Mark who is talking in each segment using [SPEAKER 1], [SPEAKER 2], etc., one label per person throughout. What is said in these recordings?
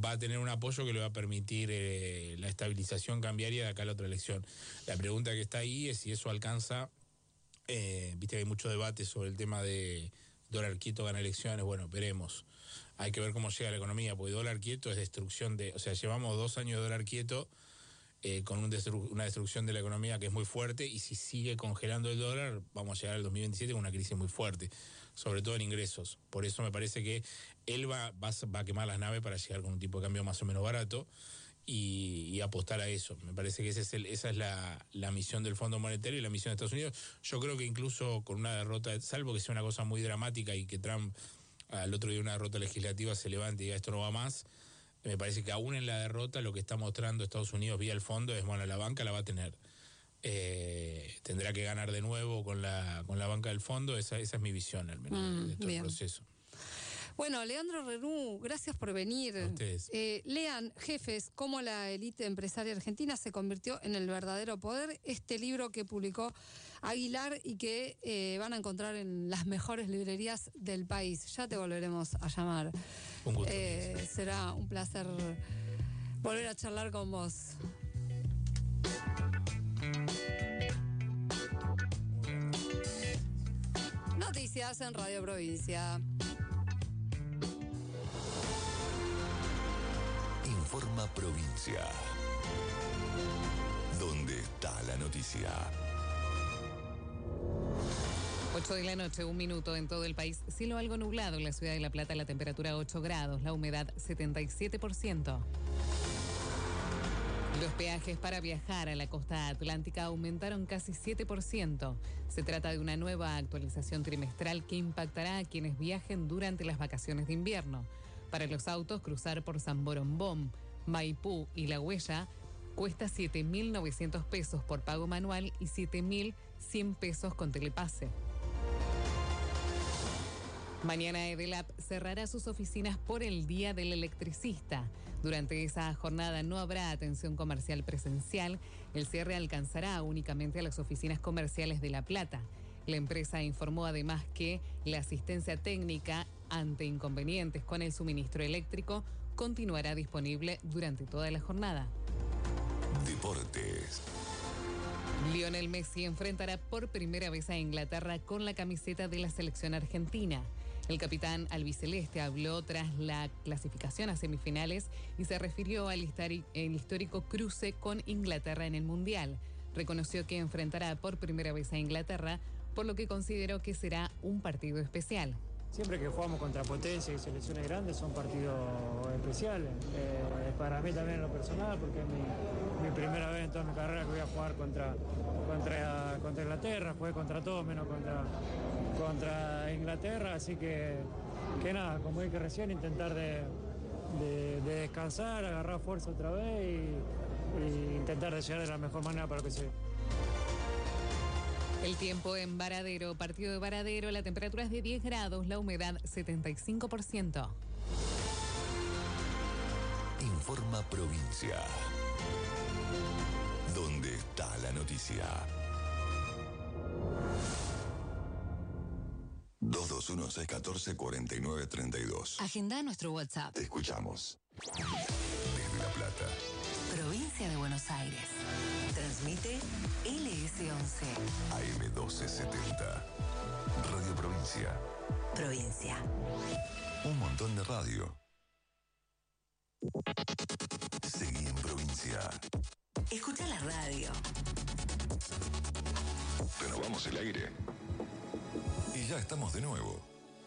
[SPEAKER 1] va a tener un apoyo que le va a permitir la estabilización cambiaria de acá a la otra elección. La pregunta que está ahí es si eso alcanza, viste que hay mucho debate sobre el tema de dólar quieto gana elecciones. Bueno, veremos. Hay que ver cómo llega la economía, porque dólar quieto es destrucción o sea, llevamos 2 años de dólar quieto con una destrucción de la economía que es muy fuerte, y si sigue congelando el dólar, vamos a llegar al 2027 con una crisis muy fuerte, sobre todo en ingresos. Por eso me parece que él va a quemar las naves para llegar con un tipo de cambio más o menos barato y apostar a eso. Me parece que esa es la misión del Fondo Monetario y la misión de Estados Unidos. Yo creo que incluso con una derrota, salvo que sea una cosa muy dramática y que Trump al otro día una derrota legislativa se levante y diga esto no va más, me parece que aún en la derrota lo que está mostrando Estados Unidos vía el fondo es, bueno, la banca la va a tener. Tendrá que ganar de nuevo con la banca del fondo. Esa es mi visión, al menos, de todo el proceso.
[SPEAKER 2] Bueno, Leandro Renú, gracias por venir.
[SPEAKER 1] A ustedes.
[SPEAKER 2] Lean, Jefes, cómo la élite empresaria argentina se convirtió en el verdadero poder. Este libro que publicó Aguilar y que van a encontrar en las mejores librerías del país. Ya te volveremos a llamar.
[SPEAKER 1] Un gusto.
[SPEAKER 2] Será un placer volver a charlar con vos. Noticias en Radio Provincia.
[SPEAKER 3] Informa Provincia. ¿Dónde está la noticia?
[SPEAKER 4] 8 de la noche, 1 minuto en todo el país. Cielo algo nublado en la ciudad de La Plata, la temperatura 8 grados, la humedad 77%. Los peajes para viajar a la costa atlántica aumentaron casi 7%. Se trata de una nueva actualización trimestral que impactará a quienes viajen durante las vacaciones de invierno. Para los autos, cruzar por San Borombón, Maipú y La Huella cuesta 7.900 pesos por pago manual y 7.100 pesos con telepase. Mañana Edelap cerrará sus oficinas por el Día del Electricista. Durante esa jornada no habrá atención comercial presencial. El cierre alcanzará únicamente a las oficinas comerciales de La Plata. La empresa informó además que la asistencia técnica ante inconvenientes con el suministro eléctrico continuará disponible durante toda la jornada.
[SPEAKER 3] Deportes.
[SPEAKER 4] Lionel Messi enfrentará por primera vez a Inglaterra con la camiseta de la selección argentina. El capitán albiceleste habló tras la clasificación a semifinales y se refirió al histórico cruce con Inglaterra en el Mundial. Reconoció que enfrentará por primera vez a Inglaterra, por lo que consideró que será un partido especial.
[SPEAKER 5] Siempre que jugamos contra potencia y selecciones grandes son partidos especiales. Para mí también en lo personal, porque es mi primera vez en toda mi carrera que voy a jugar contra Inglaterra. Jugué contra todos menos contra Inglaterra, así que nada, como dije recién, intentar de descansar, agarrar fuerza otra vez y intentar de llegar de la mejor manera para que se...
[SPEAKER 4] El tiempo en Varadero, partido de Varadero, la temperatura es de 10 grados, la humedad 75%.
[SPEAKER 3] Informa Provincia. ¿Dónde está la noticia? 221-614-4932.
[SPEAKER 6] Agenda nuestro WhatsApp.
[SPEAKER 3] Te escuchamos. Desde La Plata.
[SPEAKER 6] Provincia de Buenos Aires. Transmite LS11.
[SPEAKER 3] AM1270. Radio Provincia.
[SPEAKER 6] Provincia.
[SPEAKER 3] Un montón de radio. Seguí en Provincia.
[SPEAKER 6] Escucha la radio.
[SPEAKER 3] Renovamos el aire. Y ya estamos de nuevo.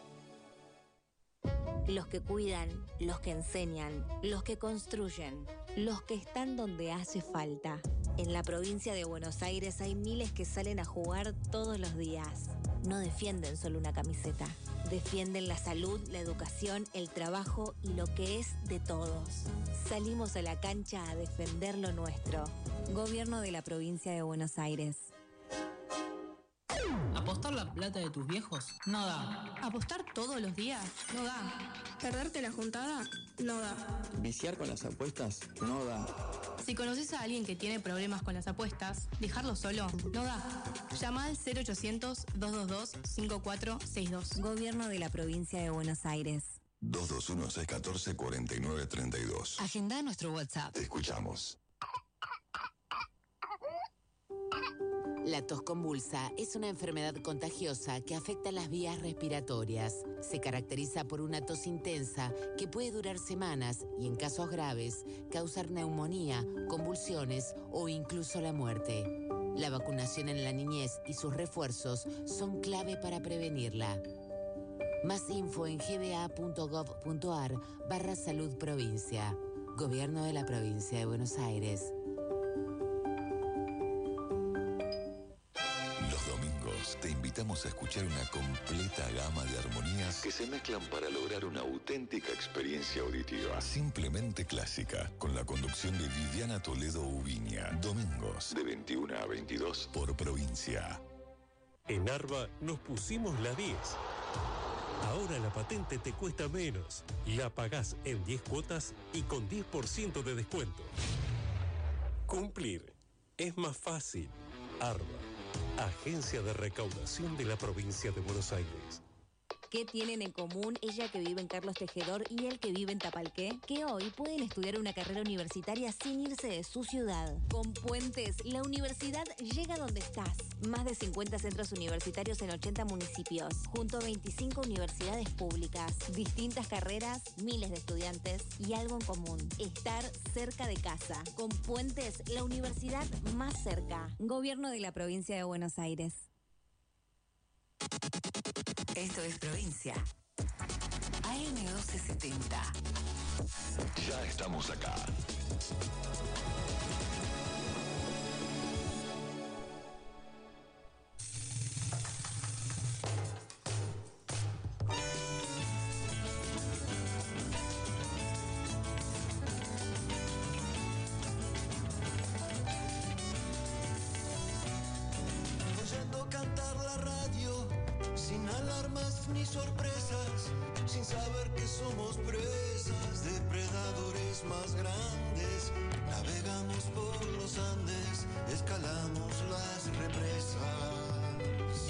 [SPEAKER 7] Los que cuidan, los que enseñan, los que construyen, los que están donde hace falta. En la provincia de Buenos Aires hay miles que salen a jugar todos los días. No defienden solo una camiseta. Defienden la salud, la educación, el trabajo y lo que es de todos. Salimos a la cancha a defender lo nuestro. Gobierno de la provincia de Buenos Aires.
[SPEAKER 8] ¿Apostar la plata de tus viejos? No da.
[SPEAKER 9] ¿Apostar todos los días? No da. ¿Perderte la juntada? No da.
[SPEAKER 10] ¿Viciar con las apuestas? No da.
[SPEAKER 9] Si conoces a alguien que tiene problemas con las apuestas, dejarlo solo no da. Llama al 0800-222-5462.
[SPEAKER 7] Gobierno de la provincia de Buenos Aires.
[SPEAKER 3] 221-614-4932.
[SPEAKER 6] Agenda nuestro WhatsApp.
[SPEAKER 3] Te escuchamos.
[SPEAKER 11] La tos convulsa es una enfermedad contagiosa que afecta las vías respiratorias. Se caracteriza por una tos intensa que puede durar semanas y, en casos graves, causar neumonía, convulsiones o incluso la muerte. La vacunación en la niñez y sus refuerzos son clave para prevenirla. Más info en gba.gov.ar/salud provincia. Gobierno de la Provincia de Buenos Aires.
[SPEAKER 3] Te invitamos a escuchar una completa gama de armonías que se mezclan para lograr una auténtica experiencia auditiva. Simplemente clásica, con la conducción de Viviana Toledo Ubiña. Domingos, de 21 a 22, por Provincia.
[SPEAKER 12] En Arba nos pusimos la 10. Ahora la patente te cuesta menos. La pagás en 10 cuotas y con 10% de descuento. Cumplir es más fácil. Arba. Agencia de Recaudación de la Provincia de Buenos Aires.
[SPEAKER 7] ¿Qué tienen en común ella que vive en Carlos Tejedor y él que vive en Tapalqué? Que hoy pueden estudiar una carrera universitaria sin irse de su ciudad. Con Puentes, la universidad llega donde estás. Más de 50 centros universitarios en 80 municipios, junto a 25 universidades públicas. Distintas carreras, miles de estudiantes y algo en común: estar cerca de casa. Con Puentes, la universidad más cerca. Gobierno de la Provincia de Buenos Aires.
[SPEAKER 6] Esto es Provincia. AM1270.
[SPEAKER 3] Ya estamos acá.
[SPEAKER 13] Oyendo cantar la radio, sin alarmas ni sorpresas, sin saber que somos presas, depredadores más grandes. Navegamos por los Andes, escalamos las represas.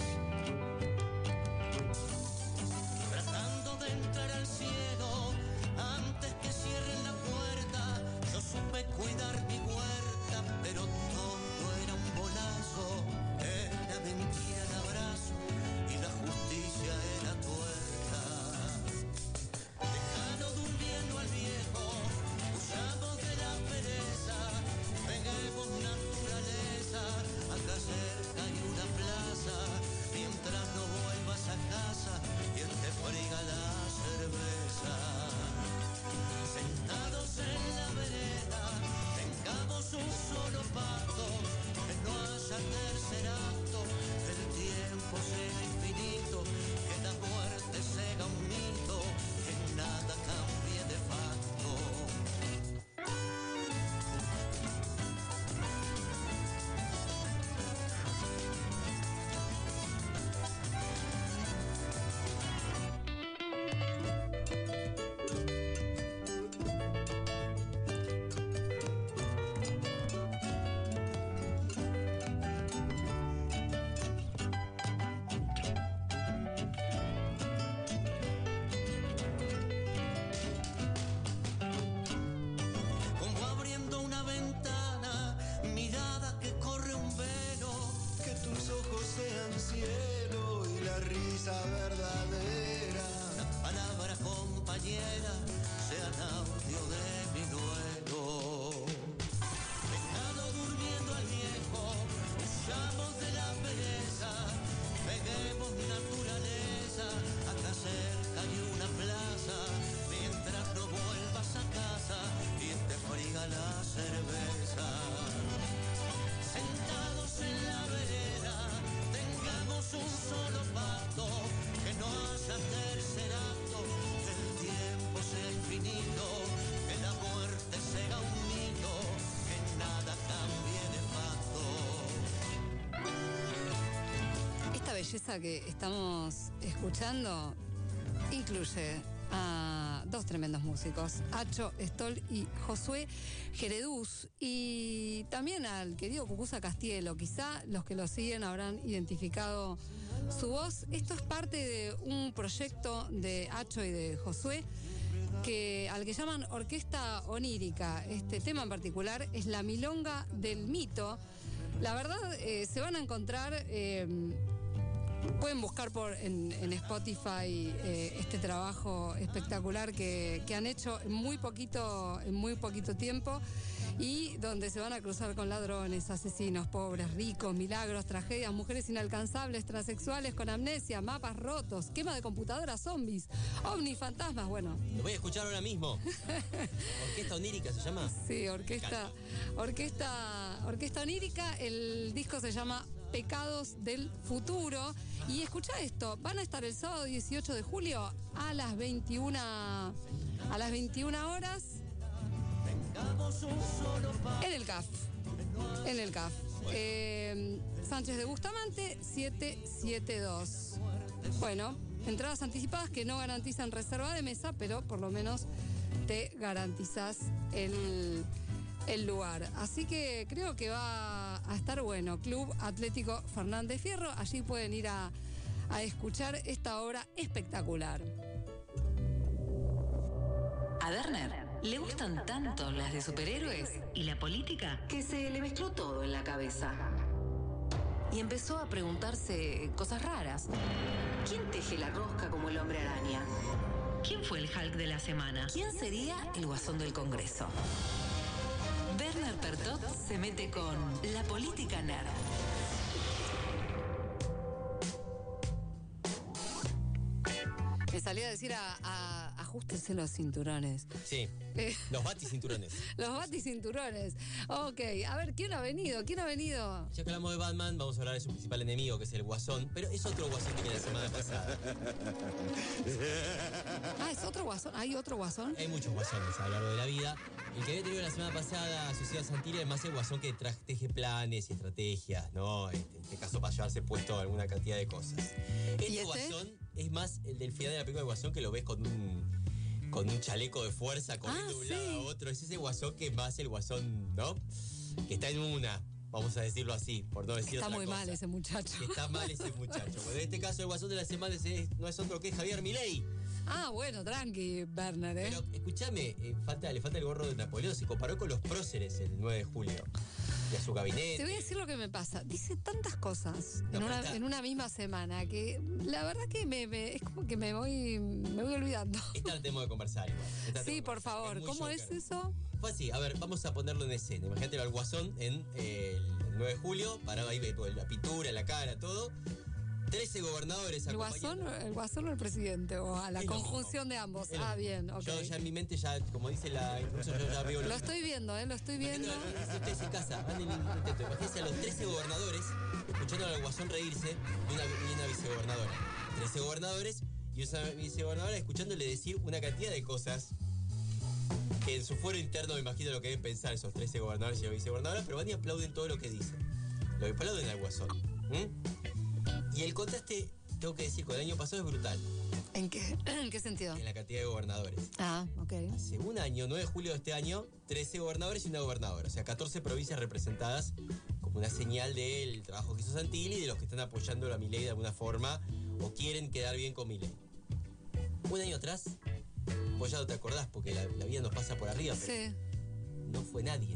[SPEAKER 14] Tratando de entrar al cielo, antes que cierren la puerta, yo supe cuidar mi huerta, pero todo era un bolazo. Era mentira el abrazo y la justicia era tuerta. Dejalo durmiendo al viejo, huyamos de la pereza, peguemos naturaleza, acá cerca hay una plaza, mientras no vuelvas a casa y te friga la cerveza. Sentados en la vereda, tengamos un solo pacto, que no haya tercer acto, que el tiempo sea infinito, que la muerte sea un mito, que nada cambie de facto. Como abriendo una ventana, mirada que corre un velo,
[SPEAKER 13] Que tus ojos sean cielo y la risa verdadera.
[SPEAKER 14] las palabras compañera sean audio de mi duelo. Dejado durmiendo al viejo, huyamos de la pereza, peguemos naturaleza, acá cerca hay una plaza, mientras no vuelvas a casa y te friga la cerveza. Sentados en la vereda, tengamos un solo pacto, que no haya tercer acto, que el tiempo sea infinito, que la muerte sea un mito, que nada cambie de facto.
[SPEAKER 2] Esta belleza que estamos escuchando incluye a dos tremendos músicos, Acho Stoll y Josué Geredús, y también al querido Cucuza Castielo. Quizá los que lo siguen habrán identificado su voz. Esto es parte de un proyecto de Acho y de Josué al que llaman Orquesta Onírica. Este tema en particular es La Milonga del Mito. La verdad, se van a encontrar, pueden buscar en Spotify este trabajo espectacular que han hecho en muy poquito tiempo, y donde se van a cruzar con ladrones, asesinos, pobres, ricos, milagros, tragedias, mujeres inalcanzables, transexuales con amnesia, mapas rotos, quema de computadoras, zombies, ovnis, fantasmas, bueno.
[SPEAKER 15] Lo voy a escuchar ahora mismo. ¿Orquesta Onírica se llama?
[SPEAKER 2] Sí, Orquesta Onírica. El disco se llama Pecados del Futuro. Y escucha esto, van a estar el sábado 18 de julio a las 21 horas en el CAF. Sánchez de Bustamante 772. Bueno, entradas anticipadas que no garantizan reserva de mesa, pero por lo menos te garantizas el lugar. Así que creo que va a estar bueno. Club Atlético Fernández Fierro. Allí pueden ir a escuchar esta obra espectacular.
[SPEAKER 6] A Werner le gustan tanto las de superhéroes y la política que se le mezcló todo en la cabeza. Y empezó a preguntarse cosas raras. ¿Quién teje la rosca como el hombre araña? ¿Quién fue el Hulk de la semana? ¿Quién sería el guasón del Congreso? Werner Pertot se mete con la política nerd.
[SPEAKER 2] Me salí a decir ajustense los cinturones.
[SPEAKER 15] Sí, los baticinturones.
[SPEAKER 2] Los baticinturones. Ok, a ver, ¿quién ha venido? Ya
[SPEAKER 15] que hablamos de Batman, vamos a hablar de su principal enemigo, que es el Guasón. Pero es otro Guasón que la semana pasada.
[SPEAKER 2] ¿Es otro Guasón? ¿Hay otro Guasón?
[SPEAKER 15] Hay muchos Guasones a lo largo de la vida. El que había tenido la semana pasada, Sociedad Santilli, es más el Guasón que teje planes y estrategias, ¿no? En este caso, para llevarse puesto alguna cantidad de cosas. Este Guasón es más el del final de la película de Guasón, que lo ves con un chaleco de fuerza corriendo de un lado a otro. Es ese Guasón que es más el Guasón, ¿no? Que está en una, vamos a decirlo así, por no decir otra cosa.
[SPEAKER 2] Está muy mal ese muchacho.
[SPEAKER 15] Que está mal ese muchacho. Bueno, en este caso el Guasón de la semana no es otro que Javier Milei.
[SPEAKER 2] Bueno, tranqui, Werner,
[SPEAKER 15] Pero escúchame, le falta el gorro de Napoleón. Se comparó con los próceres el 9 de julio. Y a su gabinete.
[SPEAKER 2] Te voy a decir lo que me pasa. Dice tantas cosas en una misma semana que la verdad que es como que me voy olvidando.
[SPEAKER 15] Esta tenemos que conversar igual.
[SPEAKER 2] Sí, por favor. ¿Cómo es eso?
[SPEAKER 15] Fue así. A ver, vamos a ponerlo en escena. Imagínate al Guasón en el 9 de julio, parado ahí, la pintura, la cara, todo. 13 gobernadores acompañando.
[SPEAKER 2] ¿El Guasón o el presidente? O a la conjunción de ambos. Bien, ok.
[SPEAKER 15] Yo ya en mi mente, como dice la introducción, yo ya veo...
[SPEAKER 2] Lo estoy viendo.
[SPEAKER 15] Si ustedes en casa van en el intento, imagínense a los 13 gobernadores escuchando al Guasón reírse de una vicegobernadora. 13 gobernadores y una vicegobernadora escuchándole decir una cantidad de cosas que en su fuero interno me imagino lo que deben pensar esos 13 gobernadores y la vicegobernadora, pero van y aplauden todo lo que dicen. Lo aplauden al Guasón. Y el contraste, tengo que decir, con el año pasado es brutal.
[SPEAKER 2] ¿En qué sentido?
[SPEAKER 15] En la cantidad de gobernadores.
[SPEAKER 2] Ok.
[SPEAKER 15] Hace un año, 9 de julio de este año, 13 gobernadores y una gobernadora. O sea, 14 provincias representadas como una señal del trabajo que hizo Santilli y de los que están apoyando a Milei de alguna forma o quieren quedar bien con Milei. Un año atrás, vos ya no te acordás porque la vida nos pasa por arriba, pero no fue nadie.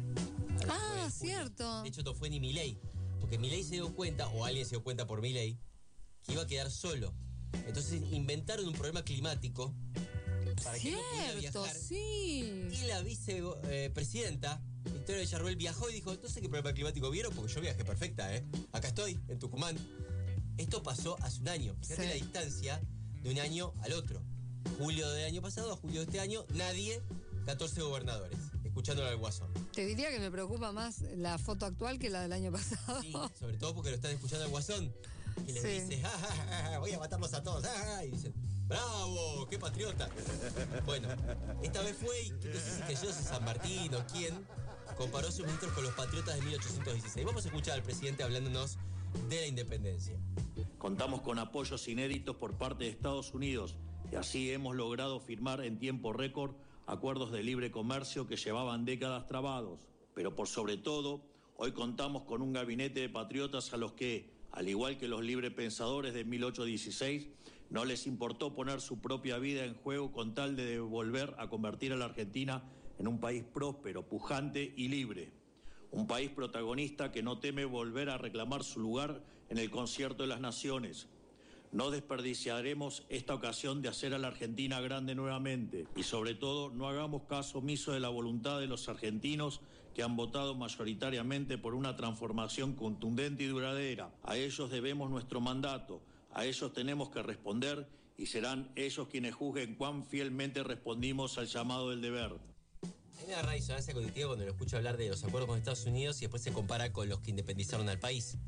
[SPEAKER 2] Cierto.
[SPEAKER 15] De hecho, no fue ni Milei. Porque Milei se dio cuenta, o alguien se dio cuenta por Milei, que iba a quedar solo. Entonces inventaron un problema climático para que no pudiera viajar.
[SPEAKER 2] Sí.
[SPEAKER 15] Y la vicepresidenta, Victoria Villarruel, viajó y dijo, entonces ¿qué problema climático vieron? Porque yo viajé perfecta, Acá estoy, en Tucumán. Esto pasó hace un año. Fíjate la distancia de un año al otro. Julio del año pasado a julio de este año, 14 gobernadores, escuchándolo al Guasón.
[SPEAKER 2] Te diría que me preocupa más la foto actual que la del año pasado.
[SPEAKER 15] Sí, sobre todo porque lo están escuchando al Guasón. Y les dice, voy a matarlos a todos. Y dicen, ¡bravo! ¡Qué patriota! Bueno, esta vez fue, no sé si Jesús San Martín o quién, comparó sus ministros con los patriotas de 1816. Vamos a escuchar al presidente hablándonos de la independencia.
[SPEAKER 16] Contamos con apoyos inéditos por parte de Estados Unidos Y así hemos logrado firmar en tiempo récord acuerdos de libre comercio que llevaban décadas trabados. Pero por sobre todo, hoy contamos con un gabinete de patriotas a los que, al igual que los librepensadores de 1816, no les importó poner su propia vida en juego con tal de volver a convertir a la Argentina en un país próspero, pujante y libre. Un país protagonista que no teme volver a reclamar su lugar en el concierto de las naciones. No desperdiciaremos esta ocasión de hacer a la Argentina grande nuevamente y sobre todo no hagamos caso omiso de la voluntad de los argentinos que han votado mayoritariamente por una transformación contundente y duradera. A ellos debemos nuestro mandato, a ellos tenemos que responder y serán ellos quienes juzguen cuán fielmente respondimos al llamado del deber.
[SPEAKER 15] A mí me da resonancia cognitiva cuando lo escucho hablar de los acuerdos con Estados Unidos y después se compara con los que independizaron al país.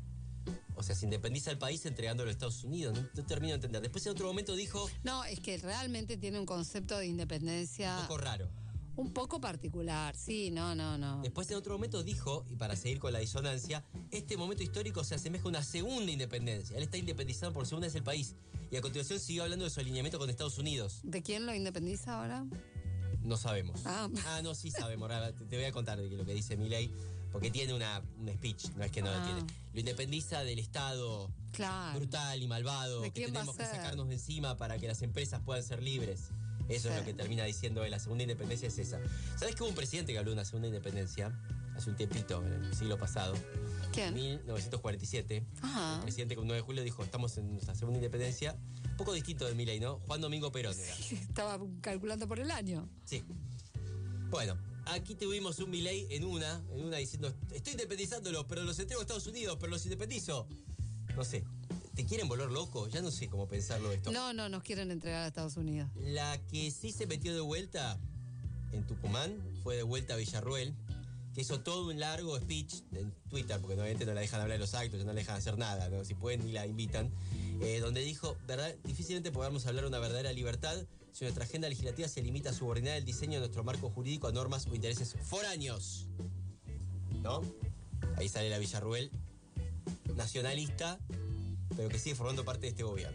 [SPEAKER 15] O sea, se independiza el país entregándolo a Estados Unidos. No termino de entender. Después en otro momento dijo...
[SPEAKER 2] No, es que realmente tiene un concepto de independencia...
[SPEAKER 15] Un poco raro.
[SPEAKER 2] Un poco particular, sí, no.
[SPEAKER 15] Después en otro momento dijo, y para seguir con la disonancia, este momento histórico se asemeja a una segunda independencia. Él está independizado por segunda vez el país. Y a continuación siguió hablando de su alineamiento con Estados Unidos.
[SPEAKER 2] ¿De quién lo independiza ahora?
[SPEAKER 15] No sabemos.
[SPEAKER 2] No,
[SPEAKER 15] sí sabemos. Ahora te voy a contar de lo que dice Milei. Porque tiene un speech, no es que no lo tiene. Lo independiza del Estado brutal y malvado que tenemos que sacarnos de encima para que las empresas puedan ser libres. Eso es lo que termina diciendo él. La segunda independencia es esa. ¿Sabes que hubo un presidente que habló de una segunda independencia hace un tiempito, en el siglo pasado?
[SPEAKER 2] ¿Quién?
[SPEAKER 15] 1947. El presidente con 9 de julio dijo, estamos en nuestra segunda independencia. Un poco distinto de Milei, ¿no? Juan Domingo Perón era.
[SPEAKER 2] Sí, estaba calculando por el año.
[SPEAKER 15] Sí. Bueno, aquí tuvimos un Milei en una diciendo, estoy independizándolo, pero los entrego a Estados Unidos, pero los independizo. No sé, ¿te quieren volver loco? Ya no sé cómo pensarlo esto.
[SPEAKER 2] No, nos quieren entregar a Estados Unidos.
[SPEAKER 15] La que sí se metió de vuelta en Tucumán fue de vuelta a Villarruel, que hizo todo un largo speech en Twitter, porque obviamente no la dejan hablar de los actos, ya no la dejan hacer nada, ¿no? Si pueden ni la invitan, donde dijo, ¿verdad? Difícilmente podamos hablar de una verdadera libertad si nuestra agenda legislativa se limita a subordinar el diseño de nuestro marco jurídico a normas o intereses foráneos. ¿No? Ahí sale la Villarruel nacionalista, pero que sigue formando parte de este gobierno.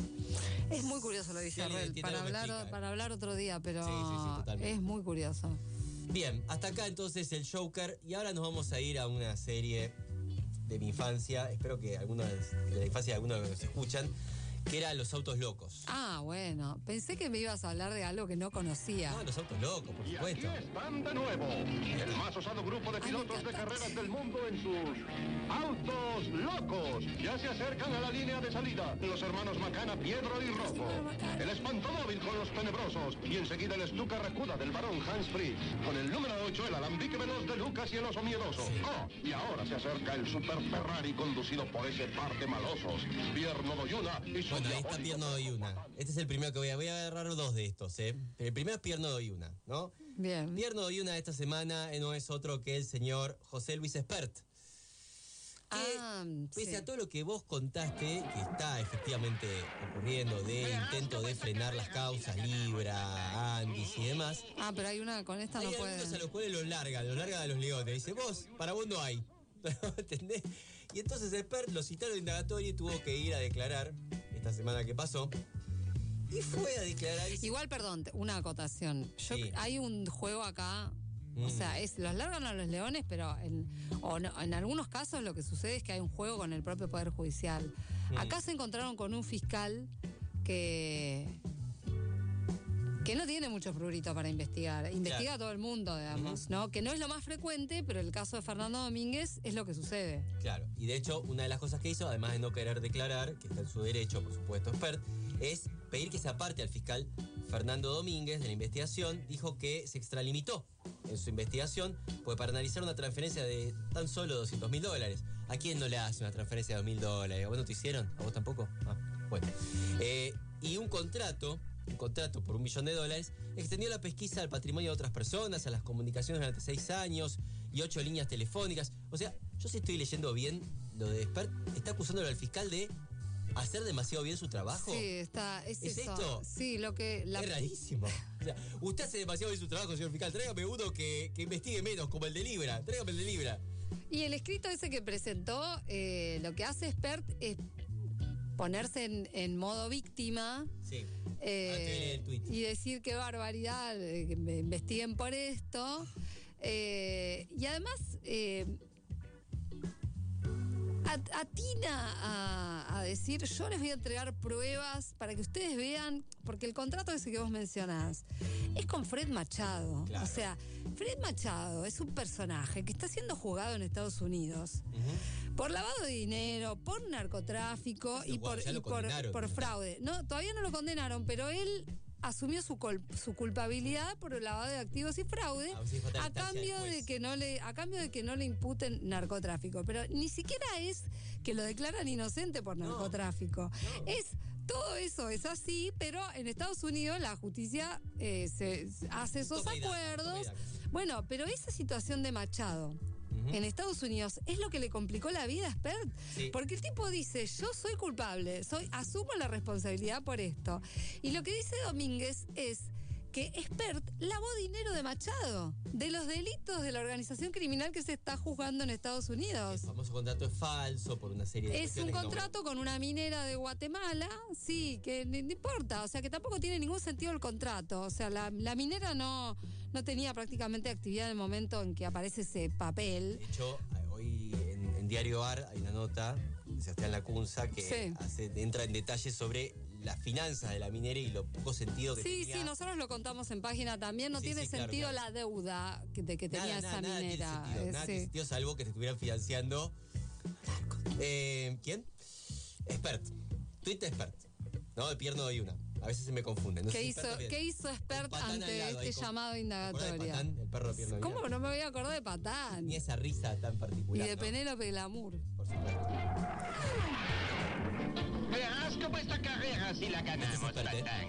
[SPEAKER 2] Es muy curioso lo de Villarruel, para hablar otro día, pero
[SPEAKER 15] sí,
[SPEAKER 2] es muy curioso.
[SPEAKER 15] Bien, hasta acá entonces el Joker, y ahora nos vamos a ir a una serie de mi infancia, espero que algunos de la infancia de algunos nos escuchan, que era Los Autos Locos.
[SPEAKER 2] Bueno, pensé que me ibas a hablar de algo que no conocía.
[SPEAKER 15] Los Autos Locos, por supuesto.
[SPEAKER 17] Y aquí están de nuevo, el más osado grupo de pilotos de carreras del mundo en sus Autos Locos. Ya se acercan a la línea de salida los hermanos Macana, Piedro y Rojo. El espantomóvil con los tenebrosos y enseguida el Stuka Racuda del varón Hans Fritz. Con el número 8, el alambique veloz de Lucas y el oso miedoso. Y ahora se acerca el Super Ferrari conducido por ese par de malosos, Pierno Doyuna y su...
[SPEAKER 15] Bueno, ahí está Pierno Doyuna. Este es el primero que voy a agarrar dos de estos, ¿eh? El primero es Pierno Doyuna, ¿no?
[SPEAKER 2] Bien.
[SPEAKER 15] Pierno Doyuna de esta semana no es otro que el señor José Luis Espert. Que, pese a todo lo que vos contaste, que está efectivamente ocurriendo de intento de frenar las causas, Libra, Andis y demás.
[SPEAKER 2] Pero hay una, con esta no puede.
[SPEAKER 15] Hay algunos a los cuales los largan a los leones. Dice, para vos no hay. ¿Entendés? Y entonces Espert lo citaron en indagatorio y tuvo que ir a declarar esta semana que pasó. Y fue a declarar.
[SPEAKER 2] Igual, perdón, una acotación. Hay un juego acá. O sea, los largan a los leones, pero en algunos casos lo que sucede es que hay un juego con el propio Poder Judicial. Acá se encontraron con un fiscal que no tiene mucho prurito para investigar. Investiga a todo el mundo, digamos, ¿no? Que no es lo más frecuente, pero el caso de Fernando Domínguez es lo que sucede.
[SPEAKER 15] Claro, y de hecho, una de las cosas que hizo, además de no querer declarar, que está en su derecho, por supuesto, Espert, es pedir que se aparte al fiscal Fernando Domínguez de la investigación. Dijo que se extralimitó en su investigación, pues para analizar una transferencia de tan solo $200.000. ¿A quién no le hace una transferencia de $2.000? ¿A vos no te hicieron? ¿A vos tampoco? Bueno. Y un contrato por $1 millón, extendió la pesquisa al patrimonio de otras personas, a las comunicaciones durante 6 años y 8 líneas telefónicas. O sea, yo si estoy leyendo bien lo de Espert, está acusándolo al fiscal de hacer demasiado bien su trabajo.
[SPEAKER 2] Sí, ¿Es eso?
[SPEAKER 15] Esto?
[SPEAKER 2] Sí,
[SPEAKER 15] es rarísimo. O sea, usted hace demasiado bien su trabajo, señor fiscal. Tráigame uno que investigue menos, como el de Libra. Tráigame el de Libra.
[SPEAKER 2] Y el escrito ese que presentó, lo que hace Espert es ponerse en modo víctima.
[SPEAKER 15] Sí.
[SPEAKER 2] Y decir qué barbaridad, que me investiguen por esto. Y además atina a decir, yo les voy a entregar pruebas para que ustedes vean, porque el contrato ese que vos mencionás es con Fred Machado. Claro. O sea, Fred Machado es un personaje que está siendo juzgado en Estados Unidos por lavado de dinero, por narcotráfico y por fraude. No, todavía no lo condenaron, pero él asumió su culpabilidad por el lavado de activos y fraude a cambio de que no le imputen narcotráfico. Pero ni siquiera es que lo declaran inocente por narcotráfico. No. Todo eso es así, pero en Estados Unidos la justicia se hace esos acuerdos. Bueno, pero esa situación de Machado en Estados Unidos es lo que le complicó la vida a Spert, porque el tipo dice, yo soy culpable, asumo la responsabilidad por esto. Y lo que dice Domínguez es que Spert lavó dinero de Machado, de los delitos de la organización criminal que se está juzgando en Estados Unidos.
[SPEAKER 15] El famoso contrato es falso por una serie de
[SPEAKER 2] cuestiones. Es un contrato con una minera de Guatemala, sí, que no importa, o sea que tampoco tiene ningún sentido el contrato. O sea, la minera no tenía prácticamente actividad en el momento en que aparece ese papel.
[SPEAKER 15] De hecho, hoy en Diario AR hay una nota de Sebastián Lacunza que entra en detalles sobre las finanzas de la minera y lo poco sentido que tenía.
[SPEAKER 2] Sí, nosotros lo contamos en página también. No tiene sentido la deuda que tenía esa minera.
[SPEAKER 15] Nada tiene sentido, salvo que te estuvieran financiando. ¿Quién? Spert. Twitter Spert. No, de Pierno doy una. A veces se me confunden. No
[SPEAKER 2] ¿Qué hizo Spert ante este llamado indagatoria?
[SPEAKER 15] ¿De Patán, el perro de Pierno?
[SPEAKER 2] ¿Cómo no me voy a acordar de Patán?
[SPEAKER 15] Ni esa risa tan particular.
[SPEAKER 2] Y de Penélope Glamour.
[SPEAKER 15] Por supuesto.
[SPEAKER 18] Verás cómo esta carrera si la ganamos, Patán.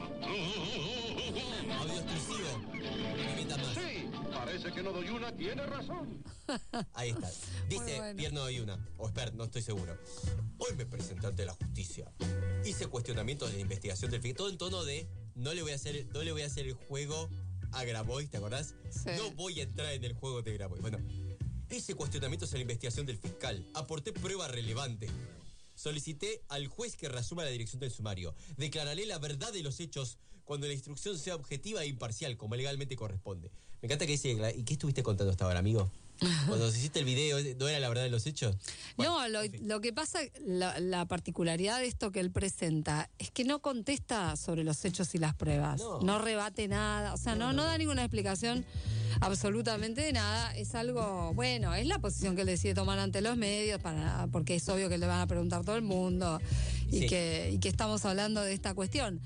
[SPEAKER 15] Audio exclusivo.
[SPEAKER 17] Sí, parece que no doy una, tiene razón.
[SPEAKER 15] Ahí está. Dice Pierno doy una, o Spert, no estoy seguro. Hoy me presenté ante la justicia. Hice cuestionamientos de la investigación del fiscal. Todo en tono de no le voy a hacer el juego a Grabois, ¿te acordás? Sí. No voy a entrar en el juego de Grabois. Bueno, hice cuestionamientos a la investigación del fiscal. Aporté prueba relevante. Solicité al juez que reasuma la dirección del sumario. Declararé la verdad de los hechos cuando la instrucción sea objetiva e imparcial, como legalmente corresponde. Me encanta que dice, ¿y qué estuviste contando hasta ahora, amigo? Cuando hiciste el video, ¿no era la verdad de los hechos?
[SPEAKER 2] Bueno, no, lo que pasa, la particularidad de esto que él presenta es que no contesta sobre los hechos y las pruebas. No rebate nada, o sea, no da ninguna explicación absolutamente de nada. Es algo, bueno, es la posición que él decide tomar ante los medios, porque es obvio que le van a preguntar todo el mundo y que estamos hablando de esta cuestión.